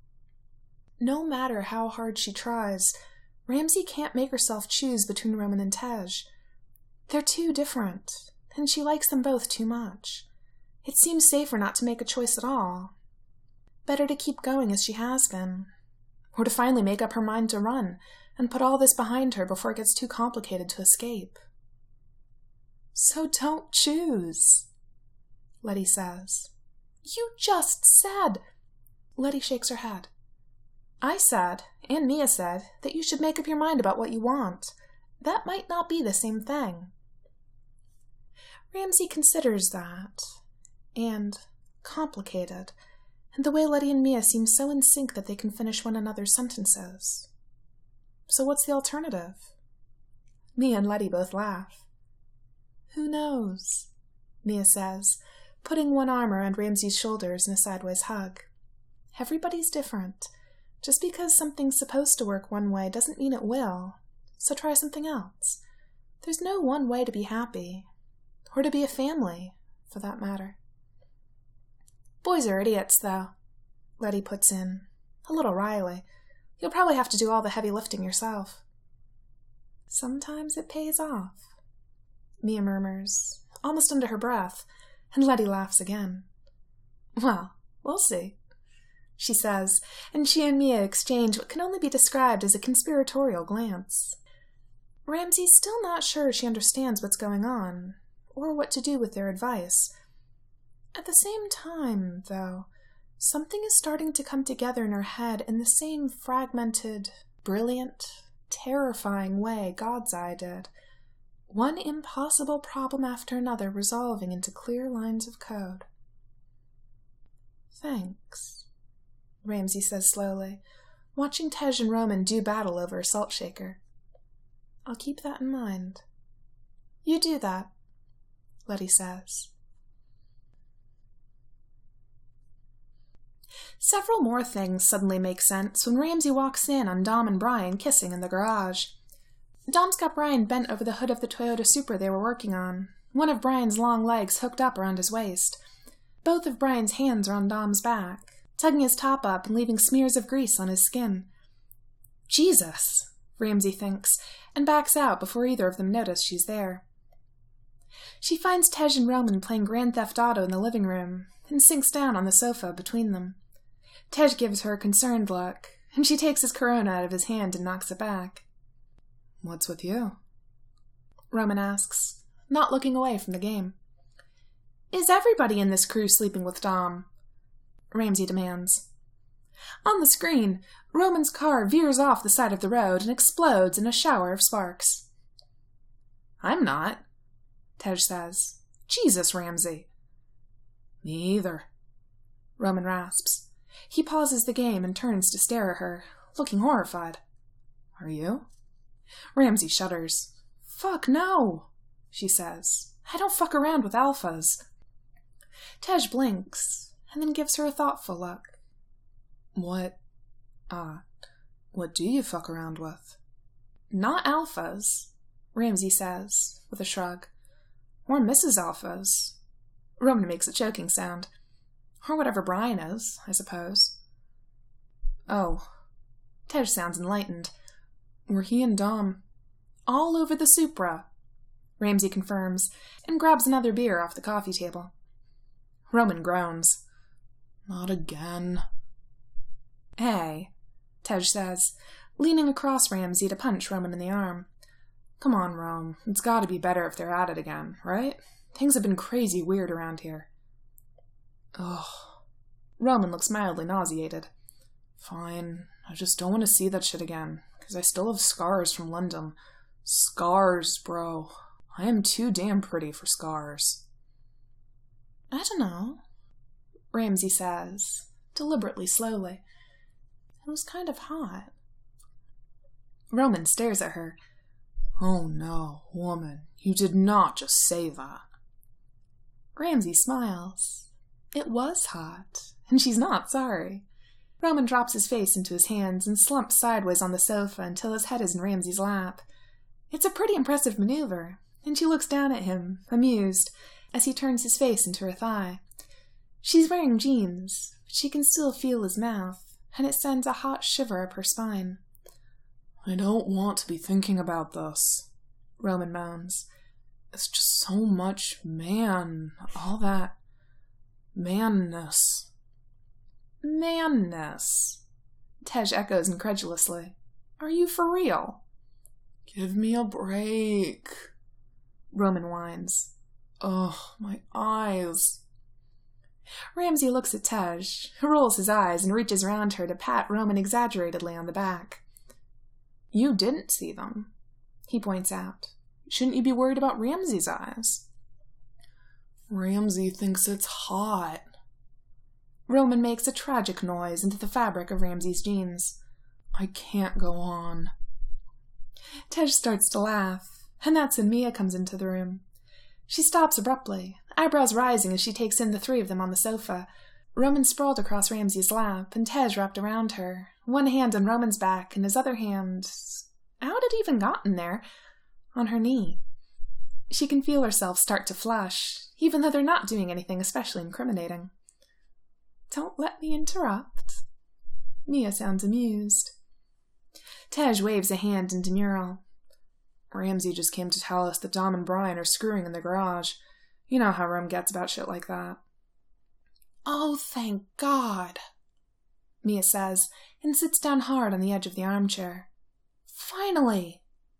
No matter how hard she tries, Ramsay can't make herself choose between Roman and Tej. They're too different, and she likes them both too much. It seems safer not to make a choice at all. Better to keep going as she has been, or to finally make up her mind to run and put all this behind her before it gets too complicated to escape. So don't choose, Letty says. You just said... Letty shakes her head. I said, and Mia said, that you should make up your mind about what you want. That might not be the same thing. Ramsay considers that, and complicated, and the way Letty and Mia seem so in sync that they can finish one another's sentences. So what's the alternative? Mia and Letty both laugh. Who knows? Mia says, putting one arm around Ramsay's shoulders in a sideways hug. Everybody's different. Just because something's supposed to work one way doesn't mean it will, so try something else. There's no one way to be happy, or to be a family, for that matter. Boys are idiots, though, Letty puts in, a little wryly. You'll probably have to do all the heavy lifting yourself. Sometimes it pays off, Mia murmurs, almost under her breath, and Letty laughs again. Well, we'll see, she says, and she and Mia exchange what can only be described as a conspiratorial glance. Ramsay's still not sure she understands what's going on, or what to do with their advice. At the same time, though, something is starting to come together in her head in the same fragmented, brilliant, terrifying way God's Eye did. One impossible problem after another resolving into clear lines of code. Thanks, Ramsay says slowly, watching Tej and Roman do battle over a salt shaker. I'll keep that in mind. You do that, Letty says. Several more things suddenly make sense when Ramsay walks in on Dom and Brian kissing in the garage. Dom's got Brian bent over the hood of the Toyota Supra they were working on, one of Brian's long legs hooked up around his waist. Both of Brian's hands are on Dom's back, tugging his top up and leaving smears of grease on his skin. Jesus, Ramsay thinks, and backs out before either of them notice she's there. She finds Tej and Roman playing Grand Theft Auto in the living room, and sinks down on the sofa between them. Tej gives her a concerned look, and she takes his Corona out of his hand and knocks it back. What's with you? Roman asks, not looking away from the game. Is everybody in this crew sleeping with Dom? Ramsay demands. On the screen, Roman's car veers off the side of the road and explodes in a shower of sparks. I'm not, Tej says. Jesus, Ramsay. Me either, Roman rasps. He pauses the game and turns to stare at her, looking horrified. Are you? Ramsay shudders. Fuck no, she says. I don't fuck around with alphas. Tej blinks, and then gives her a thoughtful look. What, uh, what do you fuck around with? Not alphas, Ramsay says, with a shrug. Or Missus Alphas. Roman makes a choking sound. Or whatever Brian is, I suppose. Oh. Tej sounds enlightened. Were he and Dom all over the Supra? Ramsay confirms, and grabs another beer off the coffee table. Roman groans. Not again. Hey, Tej says, leaning across Ramsay to punch Roman in the arm. Come on, Rome. It's gotta be better if they're at it again, right? Things have been crazy weird around here. Ugh. Roman looks mildly nauseated. Fine. I just don't want to see that shit again, because I still have scars from London. Scars, bro. I am too damn pretty for scars. I don't know, Ramsay says, deliberately slowly. It was kind of hot. Roman stares at her. Oh no, woman, you did not just say that. Ramsay smiles. It was hot, and she's not sorry. Roman drops his face into his hands and slumps sideways on the sofa until his head is in Ramsay's lap. It's a pretty impressive maneuver, and she looks down at him, amused, as he turns his face into her thigh. She's wearing jeans, but she can still feel his mouth, and it sends a hot shiver up her spine. I don't want to be thinking about this, Roman moans. It's just so much man, all that manness. Manness, Tej echoes incredulously. Are you for real? Give me a break, Roman whines. Ugh, my eyes. Ramsay looks at Tej, rolls his eyes, and reaches around her to pat Roman exaggeratedly on the back. You didn't see them, he points out. Shouldn't you be worried about Ramsay's eyes? Ramsay thinks it's hot. Roman makes a tragic noise into the fabric of Ramsay's jeans. I can't go on. Tej starts to laugh, and that's when Mia comes into the room. She stops abruptly, eyebrows rising as she takes in the three of them on the sofa. Roman sprawled across Ramsay's lap, and Tej wrapped around her, one hand on Roman's back and his other hand, how had it even gotten there, on her knee. She can feel herself start to flush, even though they're not doing anything especially incriminating. Don't let me interrupt. Mia sounds amused. Tej waves a hand in demurral. Ramsay just came to tell us that Dom and Brian are screwing in the garage. You know how Rum gets about shit like that. Oh, thank God, Mia says, and sits down hard on the edge of the armchair. Finally!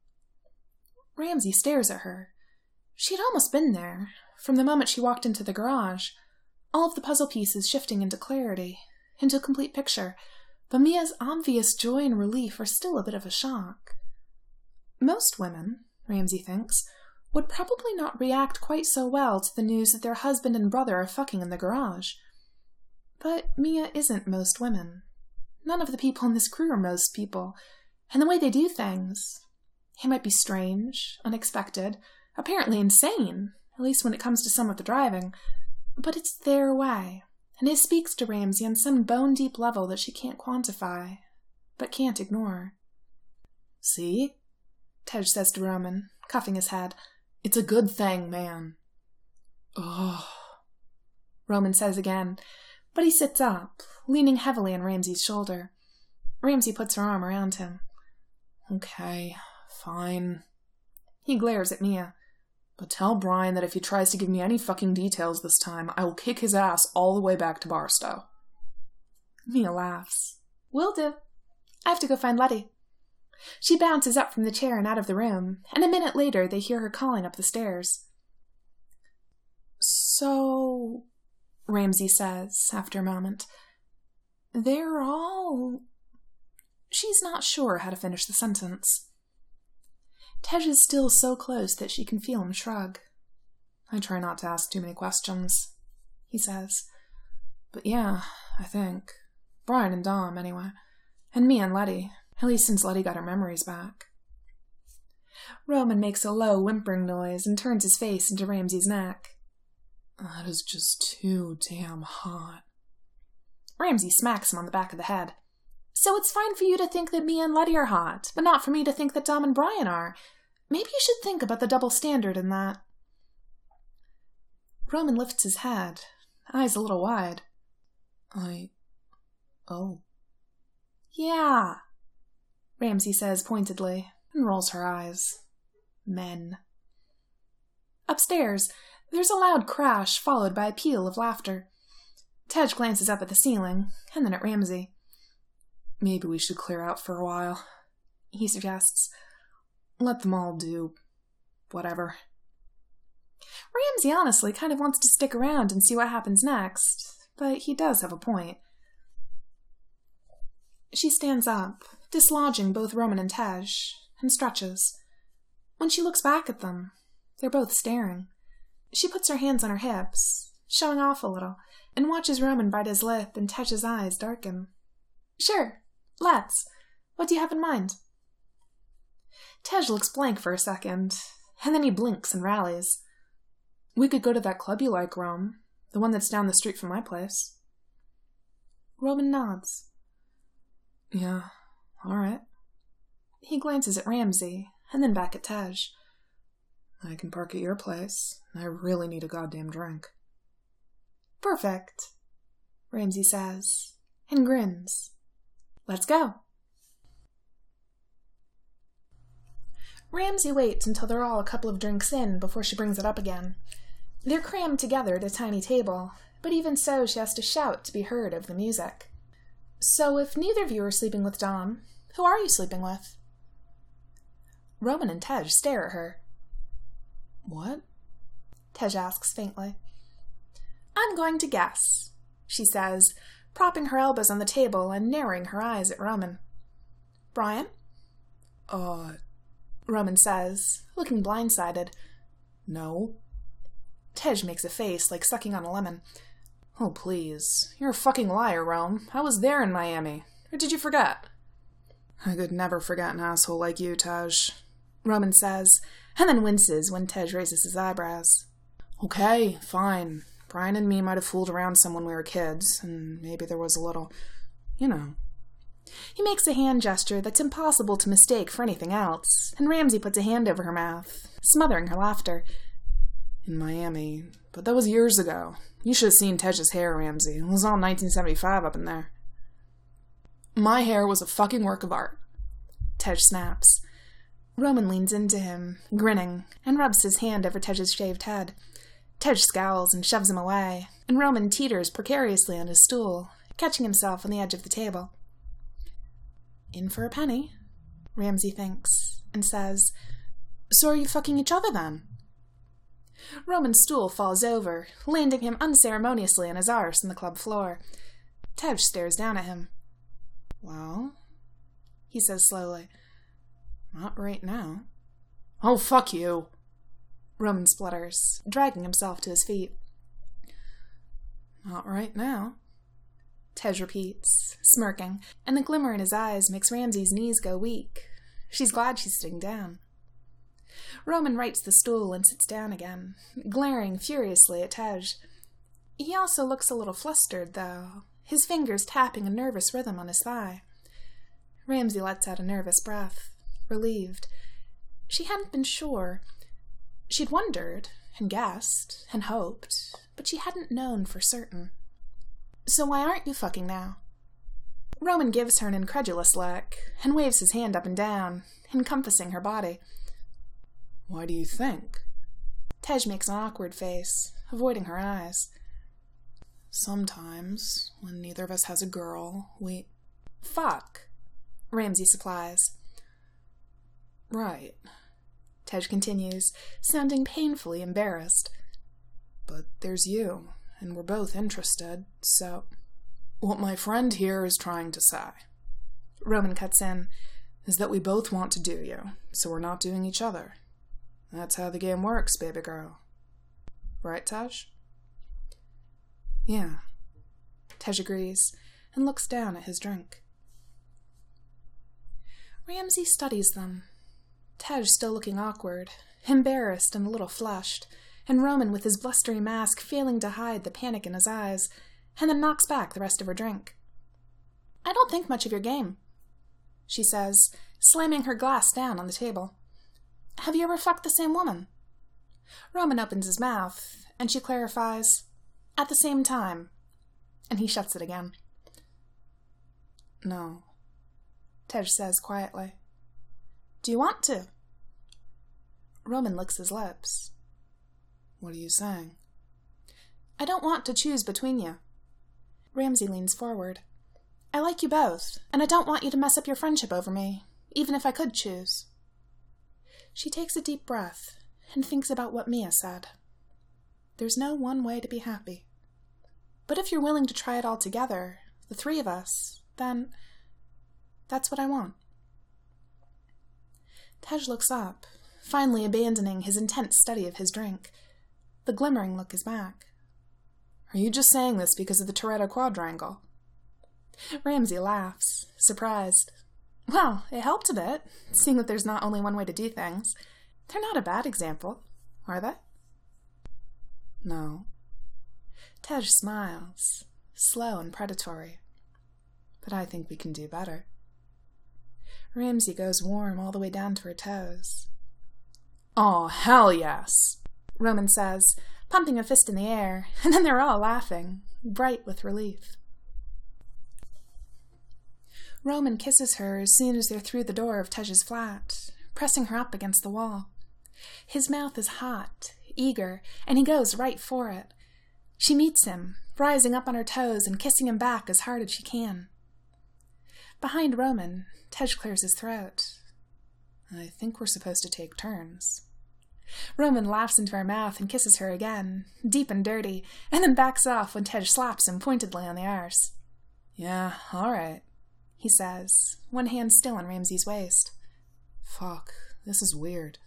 Ramsay stares at her. She'd almost been there, from the moment she walked into the garage, all of the puzzle pieces shifting into clarity, into a complete picture, but Mia's obvious joy and relief are still a bit of a shock. Most women, Ramsay thinks, would probably not react quite so well to the news that their husband and brother are fucking in the garage. But Mia isn't most women. None of the people in this crew are most people, and the way they do things, it might be strange, unexpected, apparently insane, at least when it comes to some of the driving, but it's their way, and it speaks to Ramsay on some bone-deep level that she can't quantify, but can't ignore. See? Tej says to Roman, cuffing his head. It's a good thing, man. Ugh, Roman says again, but he sits up, leaning heavily on Ramsay's shoulder. Ramsay puts her arm around him. Okay, fine. He glares at Mia. But tell Brian that if he tries to give me any fucking details this time, I will kick his ass all the way back to Barstow. Mia laughs. Will do. I have to go find Letty. She bounces up from the chair and out of the room, and a minute later they hear her calling up the stairs. So, Ramsay says, after a moment, they're all... She's not sure how to finish the sentence. Tej is still so close that she can feel him shrug. I try not to ask too many questions, he says. But yeah, I think. Brian and Dom, anyway. And me and Letty, at least since Letty got her memories back. Roman makes a low, whimpering noise and turns his face into Ramsay's neck. That is just too damn hot. Ramsay smacks him on the back of the head. So it's fine for you to think that Mia and Letty are hot, but not for me to think that Dom and Brian are. Maybe you should think about the double standard in that. Roman lifts his head, eyes a little wide. I... Oh. Yeah, Ramsay says pointedly, and rolls her eyes. Men. Upstairs, there's a loud crash followed by a peal of laughter. Tej glances up at the ceiling, and then at Ramsay. Maybe we should clear out for a while, he suggests. Let them all do whatever. Ramsay honestly kind of wants to stick around and see what happens next, but he does have a point. She stands up, dislodging both Roman and Tej, and stretches. When she looks back at them, they're both staring. She puts her hands on her hips, showing off a little, and watches Roman bite his lip and Tej's eyes darken. Sure, let's. What do you have in mind? Tej looks blank for a second, and then he blinks and rallies. We could go to that club you like, Rom. The one that's down the street from my place. Roman nods. Yeah, all right. He glances at Ramsay, and then back at Tej. I can park at your place. I really need a goddamn drink. Perfect, Ramsay says, and grins. Let's go. Ramsay waits until they're all a couple of drinks in before she brings it up again. They're crammed together at a tiny table, but even so she has to shout to be heard over the music. So if neither of you are sleeping with Dom, who are you sleeping with? Roman and Tej stare at her. What? Tej asks faintly. I'm going to guess, she says, propping her elbows on the table and narrowing her eyes at Roman. Brian? Uh, Roman says, looking blindsided. No. Tej makes a face like sucking on a lemon. Oh, please. You're a fucking liar, Rome. I was there in Miami. Or did you forget? I could never forget an asshole like you, Tej, Roman says, and then winces when Tej raises his eyebrows. Okay, fine. Brian and me might have fooled around some when we were kids, and maybe there was a little, you know. He makes a hand gesture that's impossible to mistake for anything else, and Ramsay puts a hand over her mouth, smothering her laughter. In Miami, but that was years ago. You should have seen Tej's hair, Ramsay. It was all nineteen seventy-five up in there. My hair was a fucking work of art. Tej snaps. Roman leans into him, grinning, and rubs his hand over Tej's shaved head. Tej scowls and shoves him away, and Roman teeters precariously on his stool, catching himself on the edge of the table. In for a penny, Ramsay thinks, and says, So are you fucking each other then? Roman's stool falls over, landing him unceremoniously on his arse on the club floor. Tej stares down at him. Well, he says slowly. Not right now. Oh, fuck you, Roman splutters, dragging himself to his feet. Not right now, Tej repeats, smirking, and the glimmer in his eyes makes Ramsay's knees go weak. She's glad she's sitting down. Roman rights the stool and sits down again, glaring furiously at Tej. He also looks a little flustered, though, his fingers tapping a nervous rhythm on his thigh. Ramsay lets out a nervous breath, relieved. She hadn't been sure. She'd wondered, and guessed, and hoped, but she hadn't known for certain. So why aren't you fucking now? Roman gives her an incredulous look, and waves his hand up and down, encompassing her body. Why do you think? Tej makes an awkward face, avoiding her eyes. Sometimes, when neither of us has a girl, we... Fuck, Ramsay supplies. Right, Tej continues, sounding painfully embarrassed. But there's you, and we're both interested, so... What my friend here is trying to say, Roman cuts in, is that we both want to do you, so we're not doing each other. That's how the game works, baby girl. Right, Tej? Yeah, Tej agrees, and looks down at his drink. Ramsay studies them, Tej still looking awkward, embarrassed and a little flushed, and Roman with his blustery mask failing to hide the panic in his eyes, and then knocks back the rest of her drink. I don't think much of your game, she says, slamming her glass down on the table. Have you ever fucked the same woman? Roman opens his mouth, and she clarifies, at the same time, and he shuts it again. No, Tej says quietly. Do you want to? Roman licks his lips. What are you saying? I don't want to choose between you. Ramsay leans forward. I like you both, and I don't want you to mess up your friendship over me, even if I could choose. She takes a deep breath and thinks about what Mia said. There's no one way to be happy. But if you're willing to try it all together, the three of us, then that's what I want. Tej looks up, finally abandoning his intense study of his drink. The glimmering look is back. Are you just saying this because of the Toretto quadrangle? Ramsay laughs, surprised. Well, it helped a bit, seeing that there's not only one way to do things. They're not a bad example, are they? No. Tej smiles, slow and predatory. But I think we can do better. Ramsay goes warm all the way down to her toes. Oh, hell yes, Roman says, pumping a fist in the air, and then they're all laughing, bright with relief. Roman kisses her as soon as they're through the door of Tej's flat, pressing her up against the wall. His mouth is hot, eager, and he goes right for it. She meets him, rising up on her toes and kissing him back as hard as she can. Behind Roman, Tej clears his throat. I think we're supposed to take turns. Roman laughs into her mouth and kisses her again, deep and dirty, and then backs off when Tej slaps him pointedly on the arse. Yeah, all right, he says, one hand still on Ramsay's waist. Fuck, this is weird.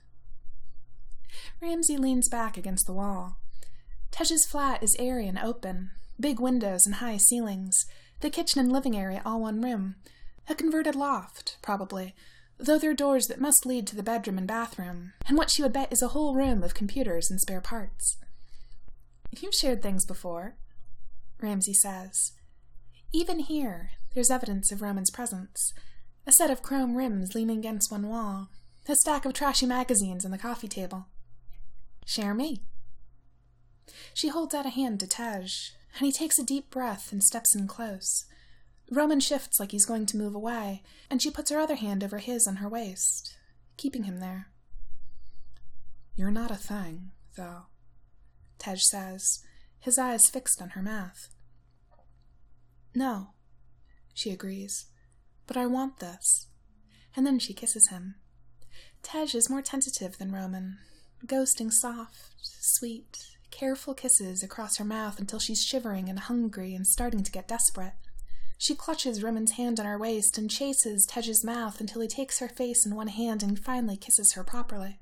Ramsay leans back against the wall. Tej's flat is airy and open, big windows and high ceilings, the kitchen and living area all one room. A converted loft, probably, though there are doors that must lead to the bedroom and bathroom, and what she would bet is a whole room of computers and spare parts. You've shared things before, Ramsay says. Even here, there's evidence of Roman's presence. A set of chrome rims leaning against one wall, a stack of trashy magazines on the coffee table. Share me. She holds out a hand to Tej, and he takes a deep breath and steps in close. Roman shifts like he's going to move away, and she puts her other hand over his on her waist, keeping him there. You're not a thing, though, Tej says, his eyes fixed on her mouth. No, she agrees, but I want this. And then she kisses him. Tej is more tentative than Roman, ghosting soft, sweet, careful kisses across her mouth until she's shivering and hungry and starting to get desperate. She clutches Roman's hand on her waist and chases Tej's mouth until he takes her face in one hand and finally kisses her properly.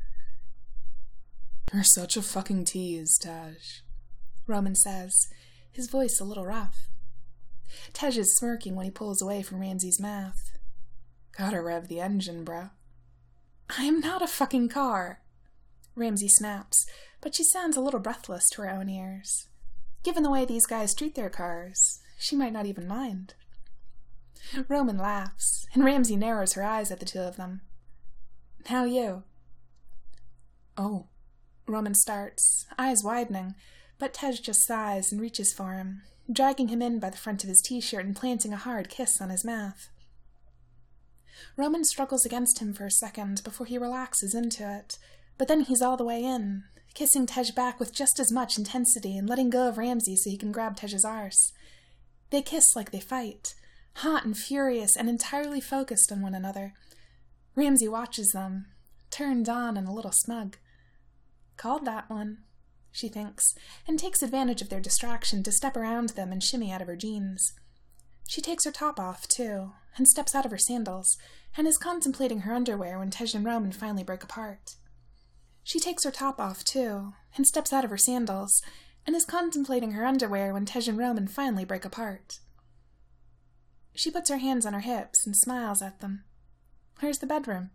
You're such a fucking tease, Tej, Roman says, his voice a little rough. Tej is smirking when he pulls away from Ramsay's mouth. Gotta rev the engine, bro. I'm not a fucking car, Ramsay snaps, but she sounds a little breathless to her own ears. Given the way these guys treat their cars, she might not even mind. Roman laughs, and Ramsay narrows her eyes at the two of them. How you? Oh, Roman starts, eyes widening, but Tej just sighs and reaches for him, dragging him in by the front of his t-shirt and planting a hard kiss on his mouth. Roman struggles against him for a second before he relaxes into it, but then he's all the way in, kissing Tej back with just as much intensity and letting go of Ramsay so he can grab Tej's arse. They kiss like they fight, hot and furious and entirely focused on one another. Ramsay watches them, turned on and a little smug. Called that one, she thinks, and takes advantage of their distraction to step around them and shimmy out of her jeans. She takes her top off, too, and steps out of her sandals, and is contemplating her underwear when Tej and Roman finally break apart. She takes her top off, too, and steps out of her sandals, and is contemplating her underwear when Tej and Roman finally break apart. She puts her hands on her hips and smiles at them. Where's the bedroom?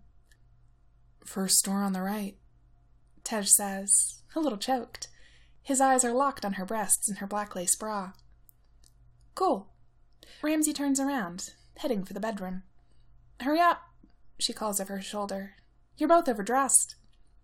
First door on the right, Tej says, a little choked. His eyes are locked on her breasts and her black lace bra. Cool. Ramsay turns around, heading for the bedroom. Hurry up, she calls over her shoulder. You're both overdressed.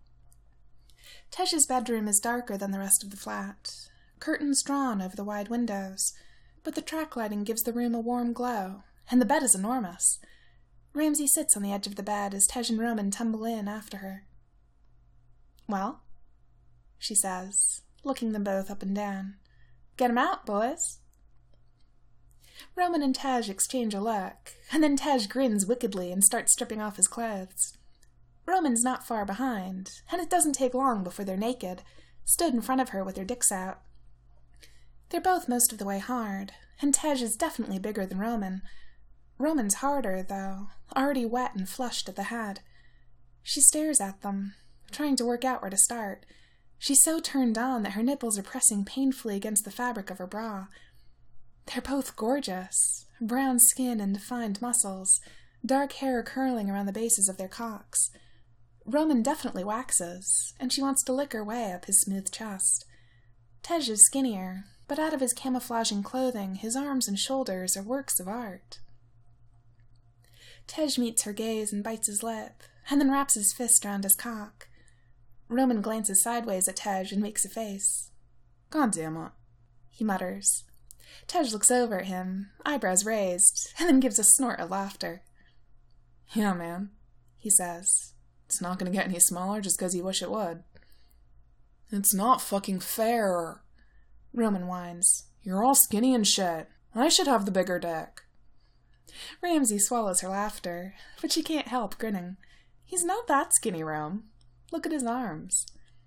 Tej's bedroom is darker than the rest of the flat, curtains drawn over the wide windows, but the track lighting gives the room a warm glow, and the bed is enormous. Ramsay sits on the edge of the bed as Tej and Roman tumble in after her. Well, she says, looking them both up and down. Get 'em out, boys. Roman and Tej exchange a look, and then Tej grins wickedly and starts stripping off his clothes. Roman's not far behind, and it doesn't take long before they're naked, stood in front of her with their dicks out. They're both most of the way hard, and Tej is definitely bigger than Roman. Roman's harder, though, already wet and flushed at the head. She stares at them, trying to work out where to start. She's so turned on that her nipples are pressing painfully against the fabric of her bra. They're both gorgeous, brown skin and defined muscles, dark hair curling around the bases of their cocks. Roman definitely waxes, and she wants to lick her way up his smooth chest. Tej is skinnier, but out of his camouflaging clothing, his arms and shoulders are works of art. Tej meets her gaze and bites his lip, and then wraps his fist around his cock. Roman glances sideways at Tej and makes a face. "God damn it," he mutters. Tej looks over at him, eyebrows raised, and then gives a snort of laughter. "Yeah, man," he says. "It's not gonna get any smaller just 'cause you wish it would." "It's not fucking fair," Roman whines. "You're all skinny and shit. I should have the bigger dick." Ramsay swallows her laughter, but she can't help grinning. He's not that skinny, Rome. Look at his arms.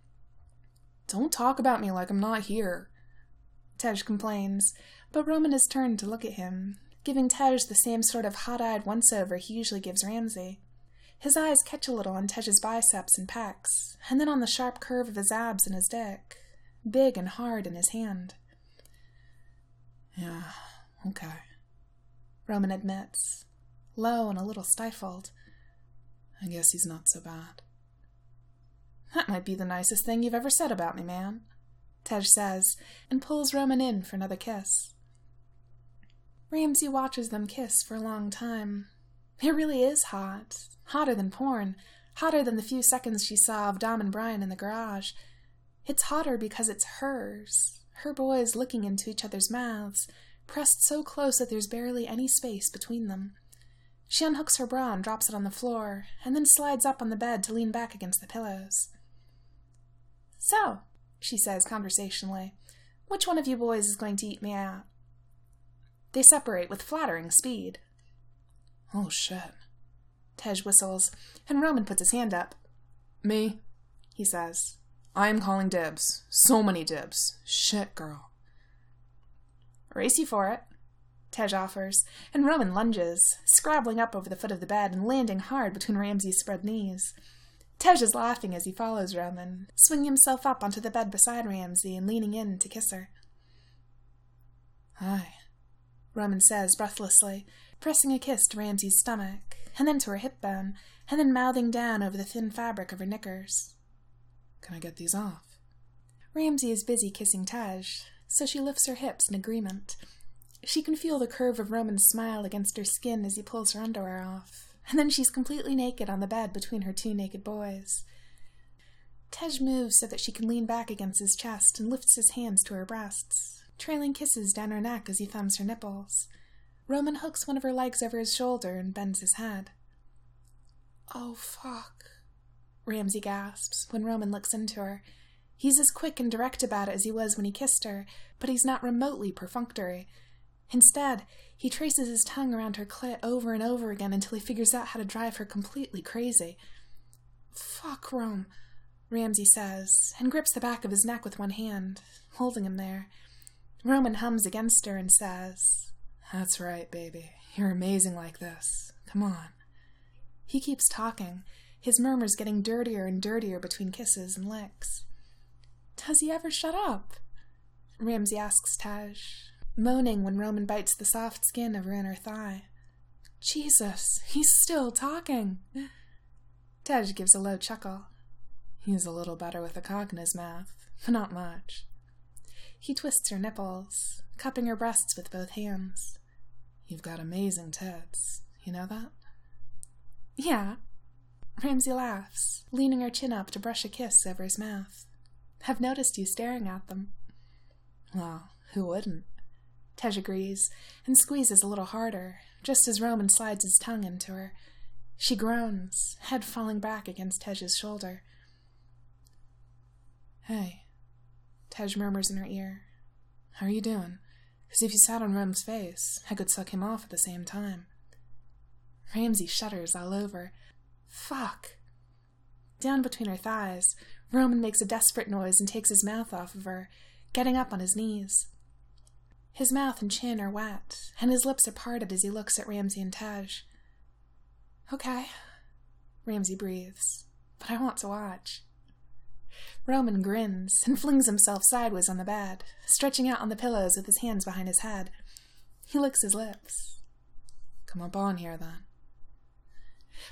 "Don't talk about me like I'm not here," Tej complains, but Roman has turned to look at him, giving Tej the same sort of hot-eyed once-over he usually gives Ramsay. His eyes catch a little on Tej's biceps and pecs, and then on the sharp curve of his abs and his dick, big and hard in his hand. "Yeah, okay," Roman admits, low and a little stifled. "I guess he's not so bad." "That might be the nicest thing you've ever said about me, man," Tej says, and pulls Roman in for another kiss. Ramsay watches them kiss for a long time. It really is hot. Hotter than porn. Hotter than the few seconds she saw of Dom and Brian in the garage. It's hotter because it's hers. Her boys looking into each other's mouths, pressed so close that there's barely any space between them. She unhooks her bra and drops it on the floor, and then slides up on the bed to lean back against the pillows. "So," she says conversationally, "which one of you boys is going to eat me out?" They separate with flattering speed. "Oh, shit," Tej whistles, and Roman puts his hand up. "Me," he says. "I am calling dibs. So many dibs. Shit, girl." "Race you for it," Tej offers, and Roman lunges, scrabbling up over the foot of the bed and landing hard between Ramsay's spread knees. Tej is laughing as he follows Roman, swinging himself up onto the bed beside Ramsay and leaning in to kiss her. "Hi," Roman says breathlessly, pressing a kiss to Ramsay's stomach, and then to her hip bone, and then mouthing down over the thin fabric of her knickers. "Can I get these off?" Ramsay is busy kissing Tej, so she lifts her hips in agreement. She can feel the curve of Roman's smile against her skin as he pulls her underwear off, and then she's completely naked on the bed between her two naked boys. Tej moves so that she can lean back against his chest and lifts his hands to her breasts, trailing kisses down her neck as he thumbs her nipples. Roman hooks one of her legs over his shoulder and bends his head. "Oh, fuck," Ramsay gasps when Roman looks into her. He's as quick and direct about it as he was when he kissed her, but he's not remotely perfunctory. Instead, he traces his tongue around her clit over and over again until he figures out how to drive her completely crazy. "Fuck, Rome," Ramsay says, and grips the back of his neck with one hand, holding him there. Roman hums against her and says, "That's right, baby. You're amazing like this. Come on." He keeps talking, his murmurs getting dirtier and dirtier between kisses and licks. "Does he ever shut up?" Ramsay asks Tej, moaning when Roman bites the soft skin of her inner thigh. "Jesus, he's still talking." Tej gives a low chuckle. He's a little better with a cock in his mouth, but not much. He twists her nipples, cupping her breasts with both hands. "You've got amazing tits. You know that?" "Yeah." Ramsay laughs, leaning her chin up to brush a kiss over his mouth. "I've noticed you staring at them." "Well, who wouldn't?" Tej agrees, and squeezes a little harder, just as Roman slides his tongue into her. She groans, head falling back against Tej's shoulder. "Hey," Tej murmurs in her ear. "How are you doing? Because if you sat on Rome's face, I could suck him off at the same time." Ramsay shudders all over. Fuck. Down between her thighs, Roman makes a desperate noise and takes his mouth off of her, getting up on his knees. His mouth and chin are wet, and his lips are parted as he looks at Ramsay and Tej. "Okay," Ramsay breathes, "but I want to watch." Roman grins and flings himself sideways on the bed, stretching out on the pillows with his hands behind his head. He licks his lips. "Come up on here, then."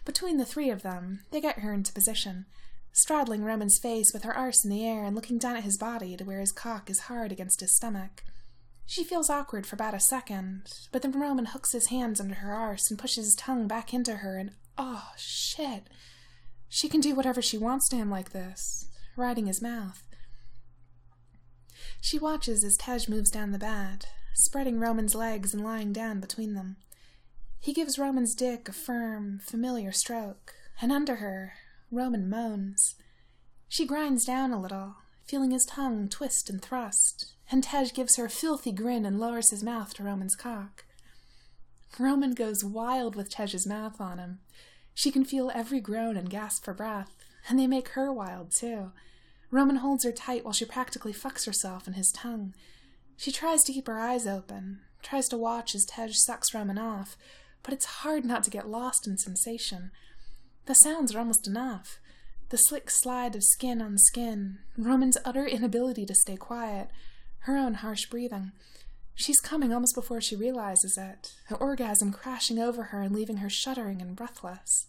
Between the three of them, they get her into position, straddling Roman's face with her arse in the air and looking down at his body to where his cock is hard against his stomach. She feels awkward for about a second, but then Roman hooks his hands under her arse and pushes his tongue back into her, and oh, shit. She can do whatever she wants to him like this, riding his mouth. She watches as Tej moves down the bed, spreading Roman's legs and lying down between them. He gives Roman's dick a firm, familiar stroke, and under her, Roman moans. She grinds down a little, feeling his tongue twist and thrust, and Tej gives her a filthy grin and lowers his mouth to Roman's cock. Roman goes wild with Tej's mouth on him. She can feel every groan and gasp for breath, and they make her wild, too. Roman holds her tight while she practically fucks herself in his tongue. She tries to keep her eyes open, tries to watch as Tej sucks Roman off, but it's hard not to get lost in sensation. The sounds are almost enough. The slick slide of skin on skin, Roman's utter inability to stay quiet, her own harsh breathing. She's coming almost before she realizes it, her orgasm crashing over her and leaving her shuddering and breathless.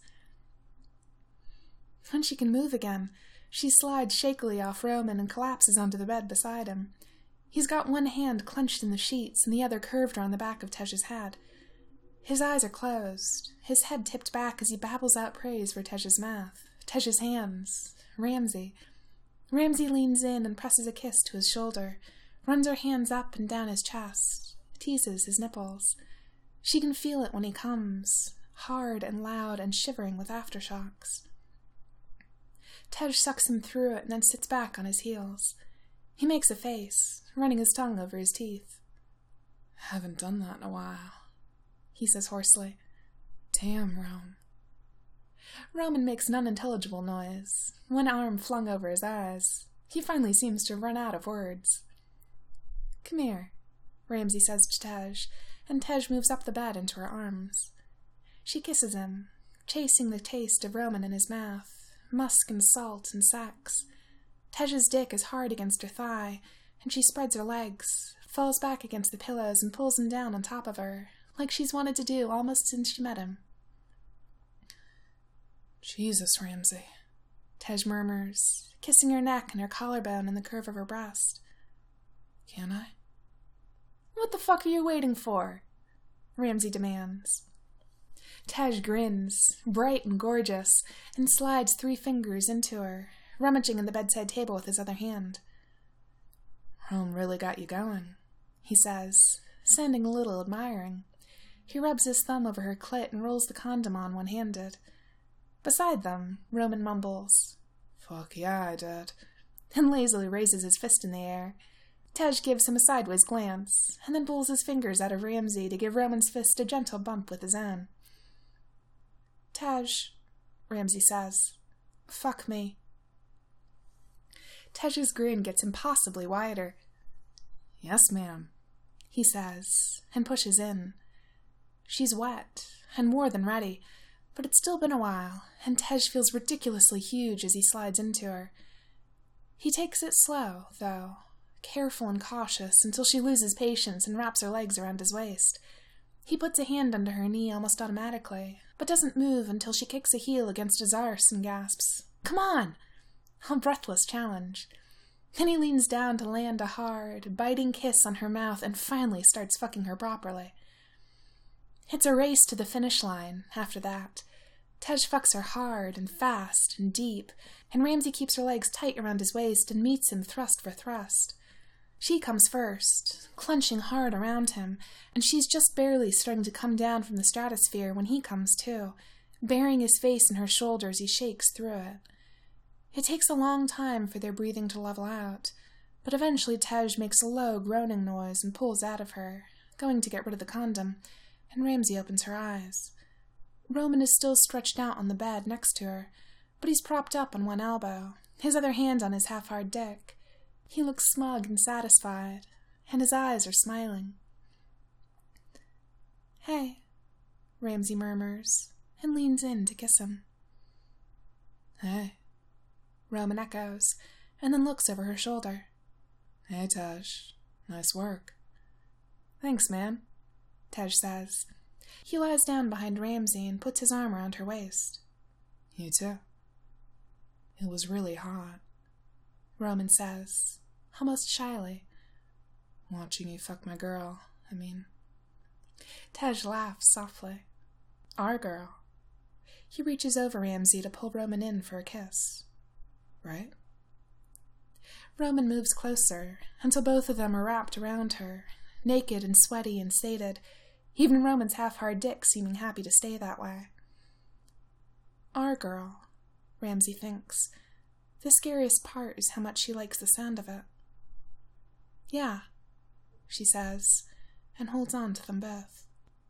When she can move again, she slides shakily off Roman and collapses onto the bed beside him. He's got one hand clenched in the sheets and the other curved around the back of Tej's head. His eyes are closed, his head tipped back as he babbles out praise for Tej's mouth, Tej's hands, Ramsay. Ramsay leans in and presses a kiss to his shoulder, runs her hands up and down his chest, teases his nipples. She can feel it when he comes, hard and loud and shivering with aftershocks. Tej sucks him through it and then sits back on his heels. He makes a face, running his tongue over his teeth. "Haven't done that in a while," he says hoarsely. "Damn, Rome." Roman makes an unintelligible noise, one arm flung over his eyes. He finally seems to run out of words. "Come here," Ramsay says to Tej, and Tej moves up the bed into her arms. She kisses him, chasing the taste of Roman in his mouth, musk and salt and sex. Tej's dick is hard against her thigh, and she spreads her legs, falls back against the pillows and pulls him down on top of her, like she's wanted to do almost since she met him. "Jesus, Ramsay," Tej murmurs, kissing her neck and her collarbone and the curve of her breast. "Can I?" "What the fuck are you waiting for?" Ramsay demands. Tej grins, bright and gorgeous, and slides three fingers into her, rummaging in the bedside table with his other hand. "Rome really got you going," he says, sounding a little admiring. He rubs his thumb over her clit and rolls the condom on one-handed. Beside them, Roman mumbles, "Fuck yeah, I did," and lazily raises his fist in the air. Tej gives him a sideways glance, and then pulls his fingers out of Ramsay to give Roman's fist a gentle bump with his own. "Tej," Ramsay says, "fuck me." Tej's grin gets impossibly wider. "Yes, ma'am," he says, and pushes in. She's wet, and more than ready, but it's still been a while, and Tej feels ridiculously huge as he slides into her. He takes it slow, though, careful and cautious until she loses patience and wraps her legs around his waist. He puts a hand under her knee almost automatically, but doesn't move until she kicks a heel against his arse and gasps, "Come on!" A breathless challenge. Then he leans down to land a hard, biting kiss on her mouth and finally starts fucking her properly. It's a race to the finish line after that. Tej fucks her hard and fast and deep, and Ramsay keeps her legs tight around his waist and meets him thrust for thrust. She comes first, clenching hard around him, and she's just barely starting to come down from the stratosphere when he comes too, burying his face in her shoulder as he shakes through it. It takes a long time for their breathing to level out, but eventually Tej makes a low groaning noise and pulls out of her, going to get rid of the condom, and Ramsay opens her eyes. Roman is still stretched out on the bed next to her, but he's propped up on one elbow, his other hand on his half-hard dick. He looks smug and satisfied, and his eyes are smiling. "Hey," Ramsay murmurs, and leans in to kiss him. "Hey," Roman echoes, and then looks over her shoulder. "Hey, Tej. Nice work." "Thanks, man," Tej says. He lies down behind Ramsay and puts his arm around her waist. You too. It was really hot, Roman says, almost shyly. Watching you fuck my girl, I mean. Tej laughs softly. Our girl. He reaches over Ramsey to pull Roman in for a kiss. Right? Roman moves closer until both of them are wrapped around her, naked and sweaty and sated, even Roman's half-hard dick seeming happy to stay that way. Our girl, Ramsey thinks. The scariest part is how much she likes the sound of it. Yeah, she says, and holds on to them both.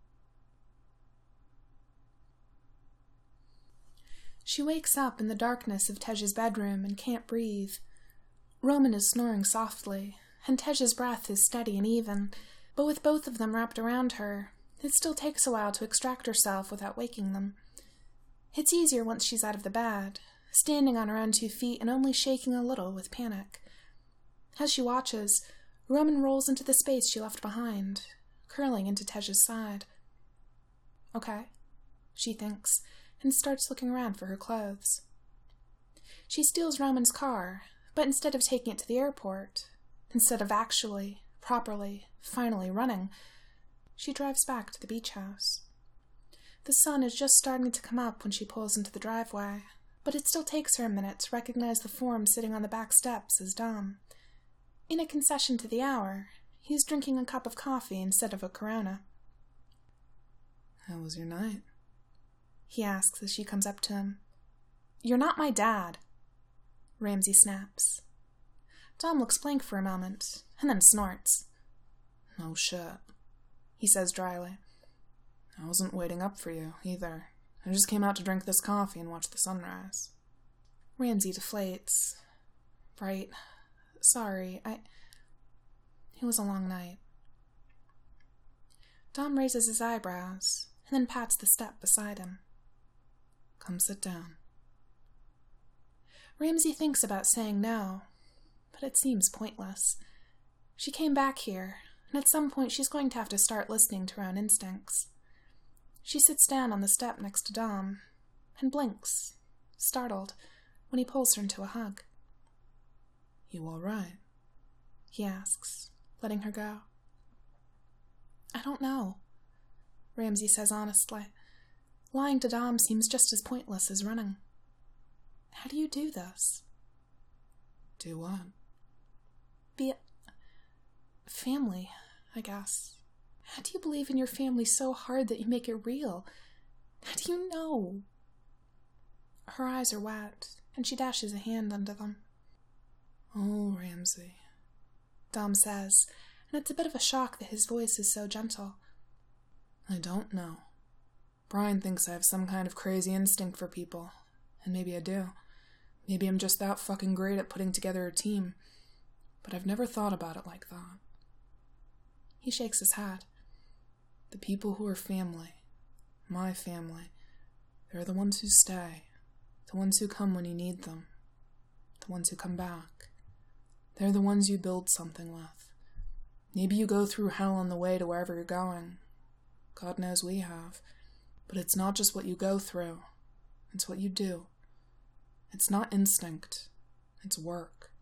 She wakes up in the darkness of Tej's bedroom and can't breathe. Roman is snoring softly, and Tej's breath is steady and even, but with both of them wrapped around her, it still takes a while to extract herself without waking them. It's easier once she's out of the bed, standing on her own two feet and only shaking a little with panic. As she watches, Roman rolls into the space she left behind, curling into Tej's side. Okay, she thinks, and starts looking around for her clothes. She steals Roman's car, but instead of taking it to the airport, instead of actually, properly, finally running, she drives back to the beach house. The sun is just starting to come up when she pulls into the driveway, but it still takes her a minute to recognize the form sitting on the back steps as Dom. In a concession to the hour, he's drinking a cup of coffee instead of a Corona. How was your night? He asks as she comes up to him. You're not my dad, Ramsey snaps. Dom looks blank for a moment, and then snorts. Oh shit, he says dryly. I wasn't waiting up for you, either. I just came out to drink this coffee and watch the sunrise. Ramsey deflates. Right. Sorry, I... It was a long night. Dom raises his eyebrows, and then pats the step beside him. Come sit down. Ramsey thinks about saying no, but it seems pointless. She came back here, and at some point she's going to have to start listening to her own instincts. She sits down on the step next to Dom, and blinks, startled, when he pulls her into a hug. You all right? He asks, letting her go. I don't know, Ramsey says honestly. Lying to Dom seems just as pointless as running. How do you do this? Do what? Be a family, I guess. How do you believe in your family so hard that you make it real? How do you know? Her eyes are wet, and she dashes a hand under them. Oh, Ramsey, Dom says, and it's a bit of a shock that his voice is so gentle. I don't know. Brian thinks I have some kind of crazy instinct for people, and maybe I do. Maybe I'm just that fucking great at putting together a team, but I've never thought about it like that. He shakes his head. The people who are family, my family, they're the ones who stay, the ones who come when you need them, the ones who come back. They're the ones you build something with. Maybe you go through hell on the way to wherever you're going. God knows we have. But it's not just what you go through. It's what you do. It's not instinct. It's work.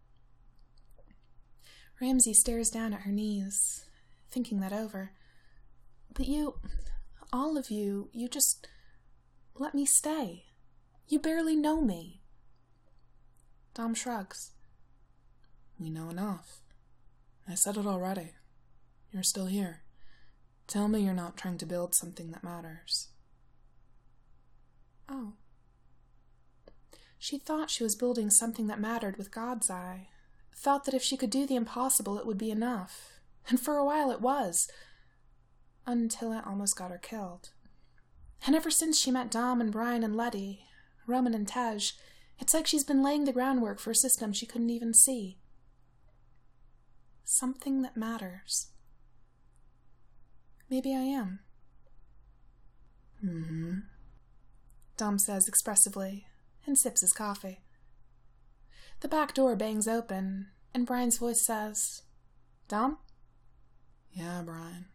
Ramsey stares down at her knees, thinking that over. But you, all of you, you just let me stay. You barely know me. Dom shrugs. We know enough. I said it already. You're still here. Tell me you're not trying to build something that matters. Oh. She thought she was building something that mattered with God's eye. Thought that if she could do the impossible, it would be enough. And for a while it was. Until it almost got her killed. And ever since she met Dom and Brian and Letty, Roman and Tej, it's like she's been laying the groundwork for a system she couldn't even see. Something that matters. Maybe I am. Mm-hmm. Dom says expressively, and sips his coffee. The back door bangs open, and Brian's voice says, Dom? Yeah, Brian.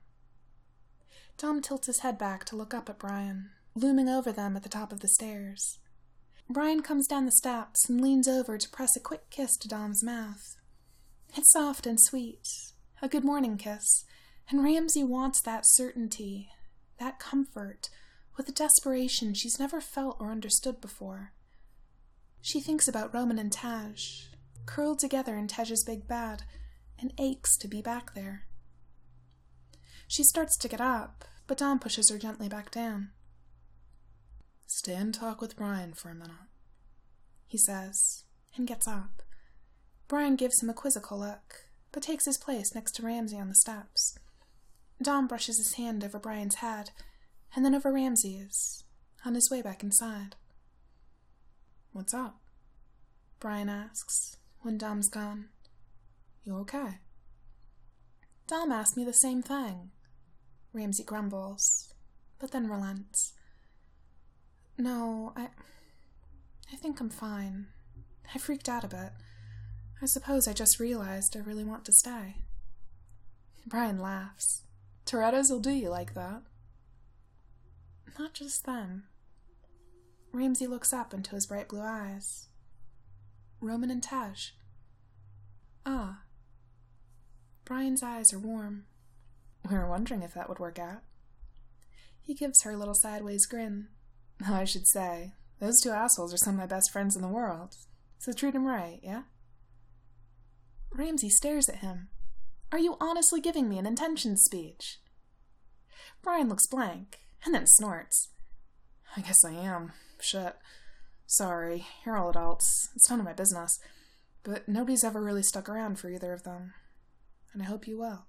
Dom tilts his head back to look up at Brian, looming over them at the top of the stairs. Brian comes down the steps and leans over to press a quick kiss to Dom's mouth. It's soft and sweet, a good morning kiss, and Ramsey wants that certainty, that comfort, with a desperation she's never felt or understood before. She thinks about Roman and Taj, curled together in Taj's big bed, and aches to be back there. She starts to get up, but Dom pushes her gently back down. Stay and talk with Brian for a minute, he says, and gets up. Brian gives him a quizzical look, but takes his place next to Ramsey on the steps. Dom brushes his hand over Brian's head, and then over Ramsey's, on his way back inside. What's up? Brian asks, when Dom's gone. You okay? Dom asked me the same thing. Ramsey grumbles, but then relents. No, I... I think I'm fine. I freaked out a bit. I suppose I just realized I really want to stay. Brian laughs. Toretto's will do you like that. Not just them. Ramsey looks up into his bright blue eyes. Roman and Taj. Ah. Brian's eyes are warm. We were wondering if that would work out. He gives her a little sideways grin. Oh, I should say, those two assholes are some of my best friends in the world, so treat them right, yeah? Ramsey stares at him. Are you honestly giving me an intentions speech? Brian looks blank, and then snorts. I guess I am. Shit. Sorry, you're all adults. It's none of my business. But nobody's ever really stuck around for either of them. And I hope you will.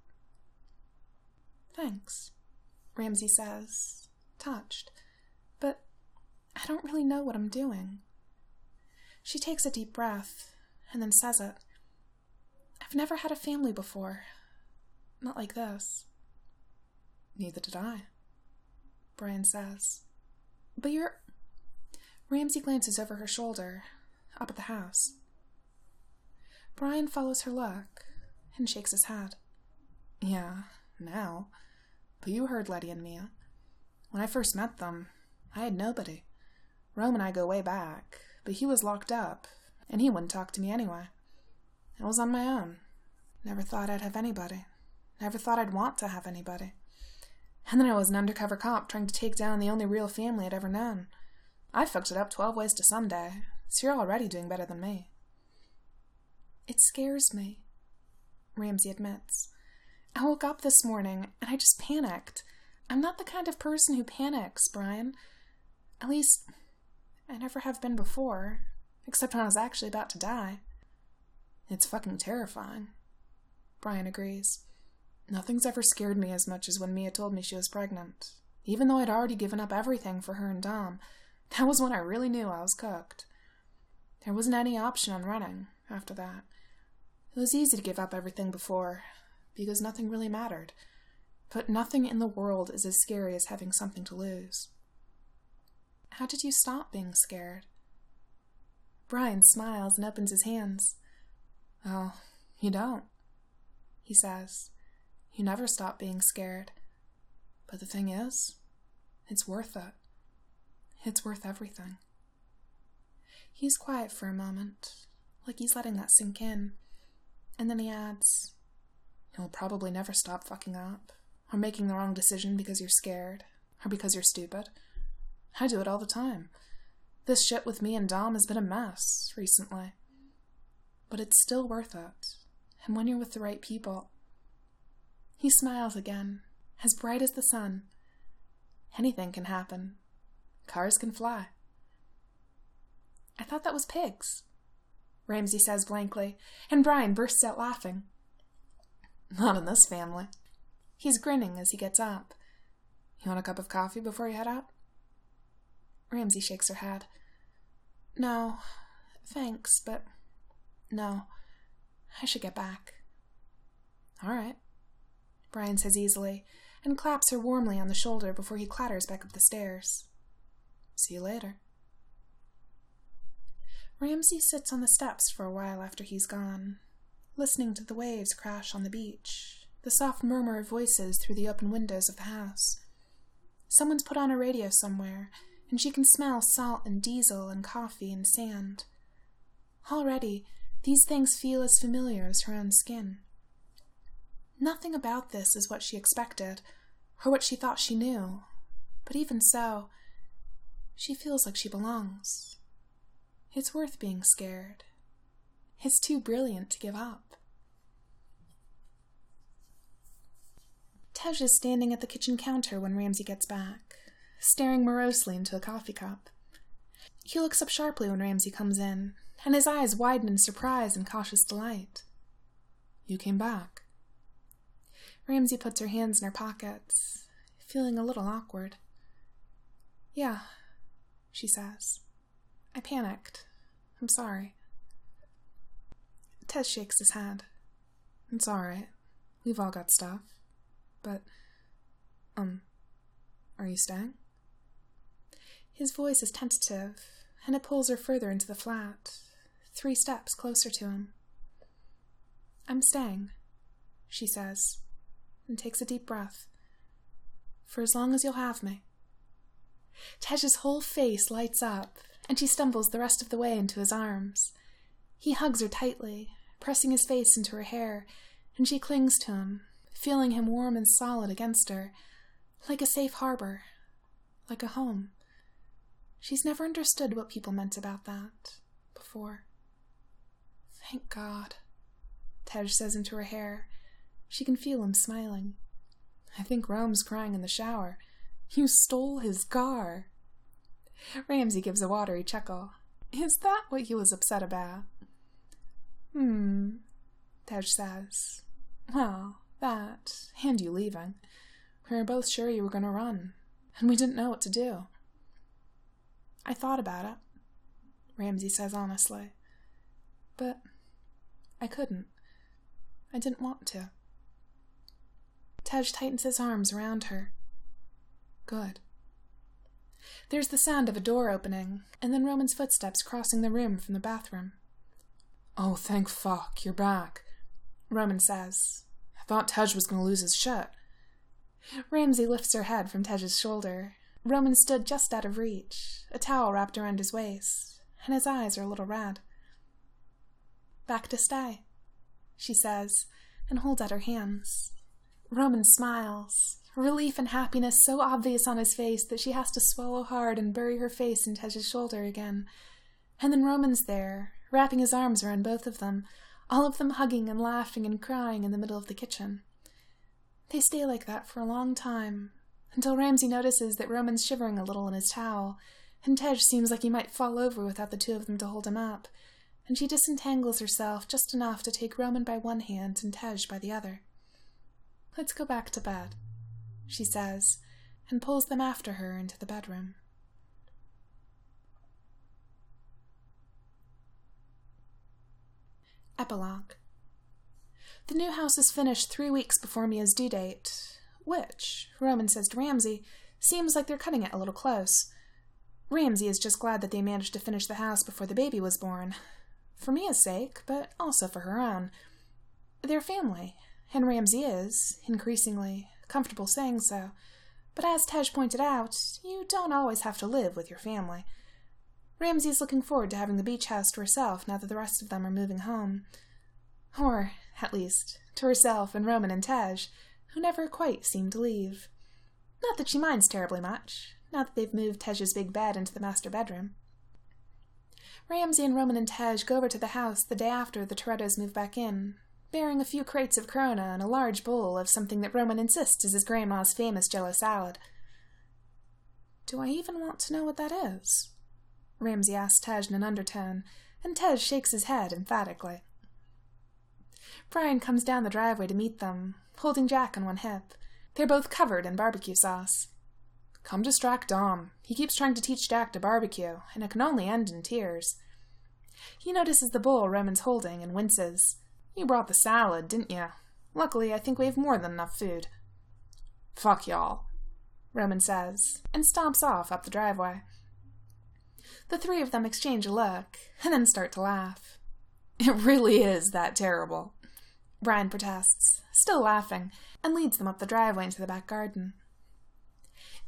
Thanks, Ramsey says, touched. But I don't really know what I'm doing. She takes a deep breath, and then says it. I've never had a family before. Not like this. Neither did I, Brian says. But you're... Ramsey glances over her shoulder, up at the house. Brian follows her look, and shakes his head. Yeah, now. But you heard Letty and Mia. When I first met them, I had nobody. Rome and I go way back, but he was locked up, and he wouldn't talk to me anyway. I was on my own. Never thought I'd have anybody. Never thought I'd want to have anybody. And then I was an undercover cop trying to take down the only real family I'd ever known. I fucked it up twelve ways to Sunday, so you're already doing better than me. It scares me, Ramsey admits. I woke up this morning, and I just panicked. I'm not the kind of person who panics, Brian. At least, I never have been before, except when I was actually about to die. It's fucking terrifying, Brian agrees. Nothing's ever scared me as much as when Mia told me she was pregnant. Even though I'd already given up everything for her and Dom, that was when I really knew I was cooked. There wasn't any option on running after that. It was easy to give up everything before, because nothing really mattered. But nothing in the world is as scary as having something to lose. How did you stop being scared? Brian smiles and opens his hands. Oh, you don't, he says. You never stop being scared. But the thing is, it's worth it. It's worth everything. He's quiet for a moment, like he's letting that sink in. And then he adds, You'll probably never stop fucking up, or making the wrong decision because you're scared, or because you're stupid. I do it all the time. This shit with me and Dom has been a mess recently. But it's still worth it, and when you're with the right people... He smiles again, as bright as the sun. Anything can happen. Cars can fly. I thought that was pigs, Ramsey says blankly, and Brian bursts out laughing. Not in this family. He's grinning as he gets up. You want a cup of coffee before you head out? Ramsey shakes her head. No, thanks, but no, I should get back. All right, Brian says easily, and claps her warmly on the shoulder before he clatters back up the stairs. See you later. Ramsey sits on the steps for a while after he's gone, listening to the waves crash on the beach, the soft murmur of voices through the open windows of the house. Someone's put on a radio somewhere, and she can smell salt and diesel and coffee and sand. Already, these things feel as familiar as her own skin. Nothing about this is what she expected, or what she thought she knew, but even so, she feels like she belongs. It's worth being scared. It's too brilliant to give up. Tej is standing at the kitchen counter when Ramsay gets back, staring morosely into a coffee cup. He looks up sharply when Ramsay comes in, and his eyes widen in surprise and cautious delight. You came back. Ramsay puts her hands in her pockets, feeling a little awkward. Yeah, she says. I panicked. I'm sorry. Tej shakes his head. It's all right. We've all got stuff. But, um, are you staying? His voice is tentative, and it pulls her further into the flat, three steps closer to him. I'm staying, she says, and takes a deep breath. For as long as you'll have me. Tej's whole face lights up, and she stumbles the rest of the way into his arms. He hugs her tightly, pressing his face into her hair, and she clings to him, feeling him warm and solid against her, like a safe harbor, like a home. She's never understood what people meant about that before. Thank God, Tej says into her hair. She can feel him smiling. I think Rome's crying in the shower. You stole his car. Ramsay gives a watery chuckle. Is that what he was upset about? Hmm, Tej says. Well, that, and you leaving. We were both sure you were going to run, and we didn't know what to do. I thought about it, Ramsay says honestly. But I couldn't. I didn't want to. Tej tightens his arms around her. Good. There's the sound of a door opening, and then Roman's footsteps crossing the room from the bathroom. Oh, thank fuck, you're back, Roman says. I thought Tej was going to lose his shit. Ramsay lifts her head from Tej's shoulder. Roman stood just out of reach, a towel wrapped around his waist, and his eyes are a little red. Back to stay, she says, and holds out her hands. Roman smiles, relief and happiness so obvious on his face that she has to swallow hard and bury her face in Tej's shoulder again. And then Roman's there, wrapping his arms around both of them, all of them hugging and laughing and crying in the middle of the kitchen. They stay like that for a long time, until Ramsay notices that Roman's shivering a little in his towel, and Tej seems like he might fall over without the two of them to hold him up, and she disentangles herself just enough to take Roman by one hand and Tej by the other. Let's go back to bed, she says, and pulls them after her into the bedroom. Epilogue. The new house is finished three weeks before Mia's due date, which, Roman says to Ramsay, seems like they're cutting it a little close. Ramsay is just glad that they managed to finish the house before the baby was born. For Mia's sake, but also for her own. They're family, and Ramsay is, increasingly, comfortable saying so. But as Tej pointed out, you don't always have to live with your family. Ramsay is looking forward to having the beach house to herself now that the rest of them are moving home. Or, at least, to herself and Roman and Tej, who never quite seem to leave. Not that she minds terribly much, now that they've moved Tej's big bed into the master bedroom. Ramsay and Roman and Tej go over to the house the day after the Torettos move back in, bearing a few crates of Corona and a large bowl of something that Roman insists is his grandma's famous Jello salad. Do I even want to know what that is? Ramsay asks Tej in an undertone, and Tej shakes his head emphatically. Brian comes down the driveway to meet them, holding Jack on one hip. They're both covered in barbecue sauce. Come distract Dom. He keeps trying to teach Jack to barbecue, and it can only end in tears. He notices the bowl Roman's holding and winces. You brought the salad, didn't you? Luckily, I think we have more than enough food. Fuck y'all, Roman says, and stomps off up the driveway. The three of them exchange a look, and then start to laugh. It really is that terrible, Brian protests, still laughing, and leads them up the driveway into the back garden.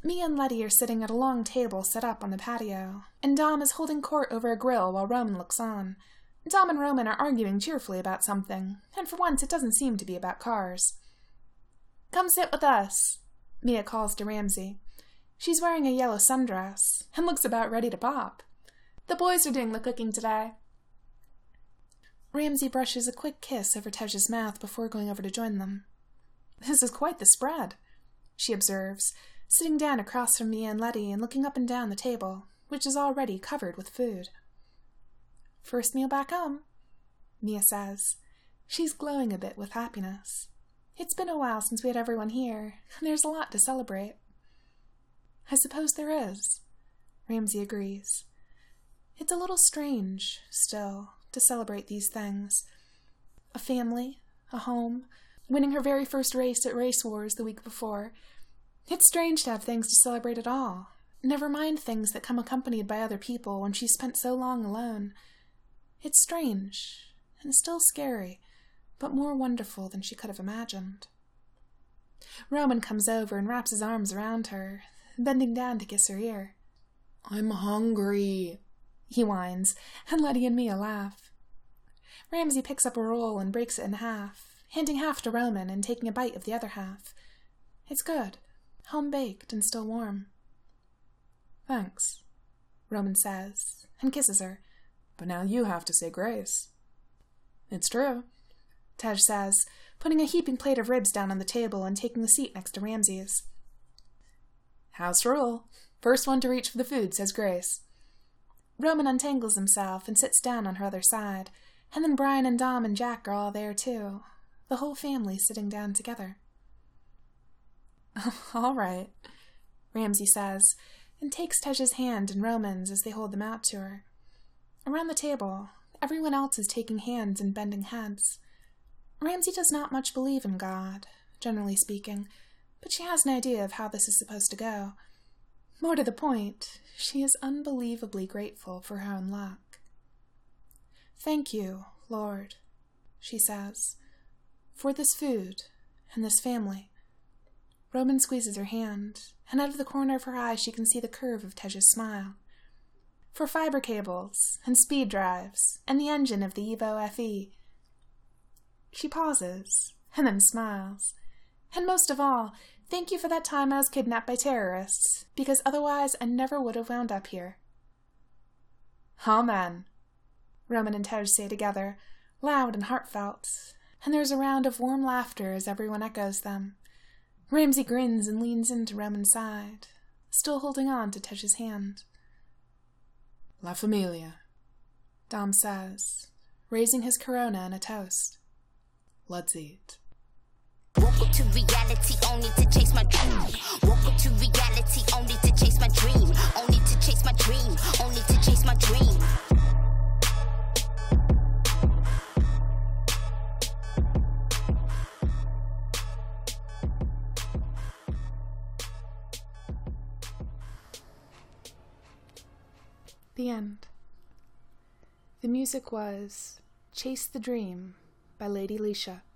Mia and Letty are sitting at a long table set up on the patio, and Dom is holding court over a grill while Roman looks on. Dom and Roman are arguing cheerfully about something, and for once it doesn't seem to be about cars. "Come sit with us," Mia calls to Ramsey. She's wearing a yellow sundress, and looks about ready to pop. "The boys are doing the cooking today." Ramsey brushes a quick kiss over Tej's mouth before going over to join them. "This is quite the spread," she observes, sitting down across from Mia and Letty and looking up and down the table, which is already covered with food. "First meal back home," Mia says. She's glowing a bit with happiness. It's been a while since we had everyone here, and there's a lot to celebrate. "I suppose there is," Ramsey agrees. It's a little strange, still, to celebrate these things. A family, a home, winning her very first race at Race Wars the week before. It's strange to have things to celebrate at all, never mind things that come accompanied by other people when she's spent so long alone. It's strange, and still scary, but more wonderful than she could have imagined. Roman comes over and wraps his arms around her, bending down to kiss her ear. "I'm hungry," he whines, and Letty and Mia laugh. Ramsey picks up a roll and breaks it in half, handing half to Roman and taking a bite of the other half. It's good, home-baked and still warm. "Thanks," Roman says, and kisses her. "But now you have to say grace." "It's true," Tej says, putting a heaping plate of ribs down on the table and taking the seat next to Ramsey's. "House rule. First one to reach for the food says grace." Roman untangles himself and sits down on her other side, and then Brian and Dom and Jack are all there too, the whole family sitting down together. "All right," Ramsey says, and takes Tej's hand and Roman's as they hold them out to her. Around the table, everyone else is taking hands and bending heads. Ramsey does not much believe in God, generally speaking, but she has an idea of how this is supposed to go. More to the point, she is unbelievably grateful for her own luck. "Thank you, Lord," she says, "for this food and this family." Roman squeezes her hand, and out of the corner of her eye she can see the curve of Tej's smile. "For fiber cables and speed drives and the engine of the Evo F E. She pauses, and then smiles. "And most of all, thank you for that time I was kidnapped by terrorists, because otherwise I never would have wound up here." "Amen," Roman and Tej say together, loud and heartfelt, and there's a round of warm laughter as everyone echoes them. Ramsey grins and leans into Roman's side, still holding on to Tej's hand. "La Familia," Dom says, raising his Corona in a toast. "Let's eat." Woke up to reality, only to chase my dream. Woke up to reality, only to chase my dream. Only to chase my dream. Only to chase my dream. The end. The music was Chase the Dream by Lady Leisha.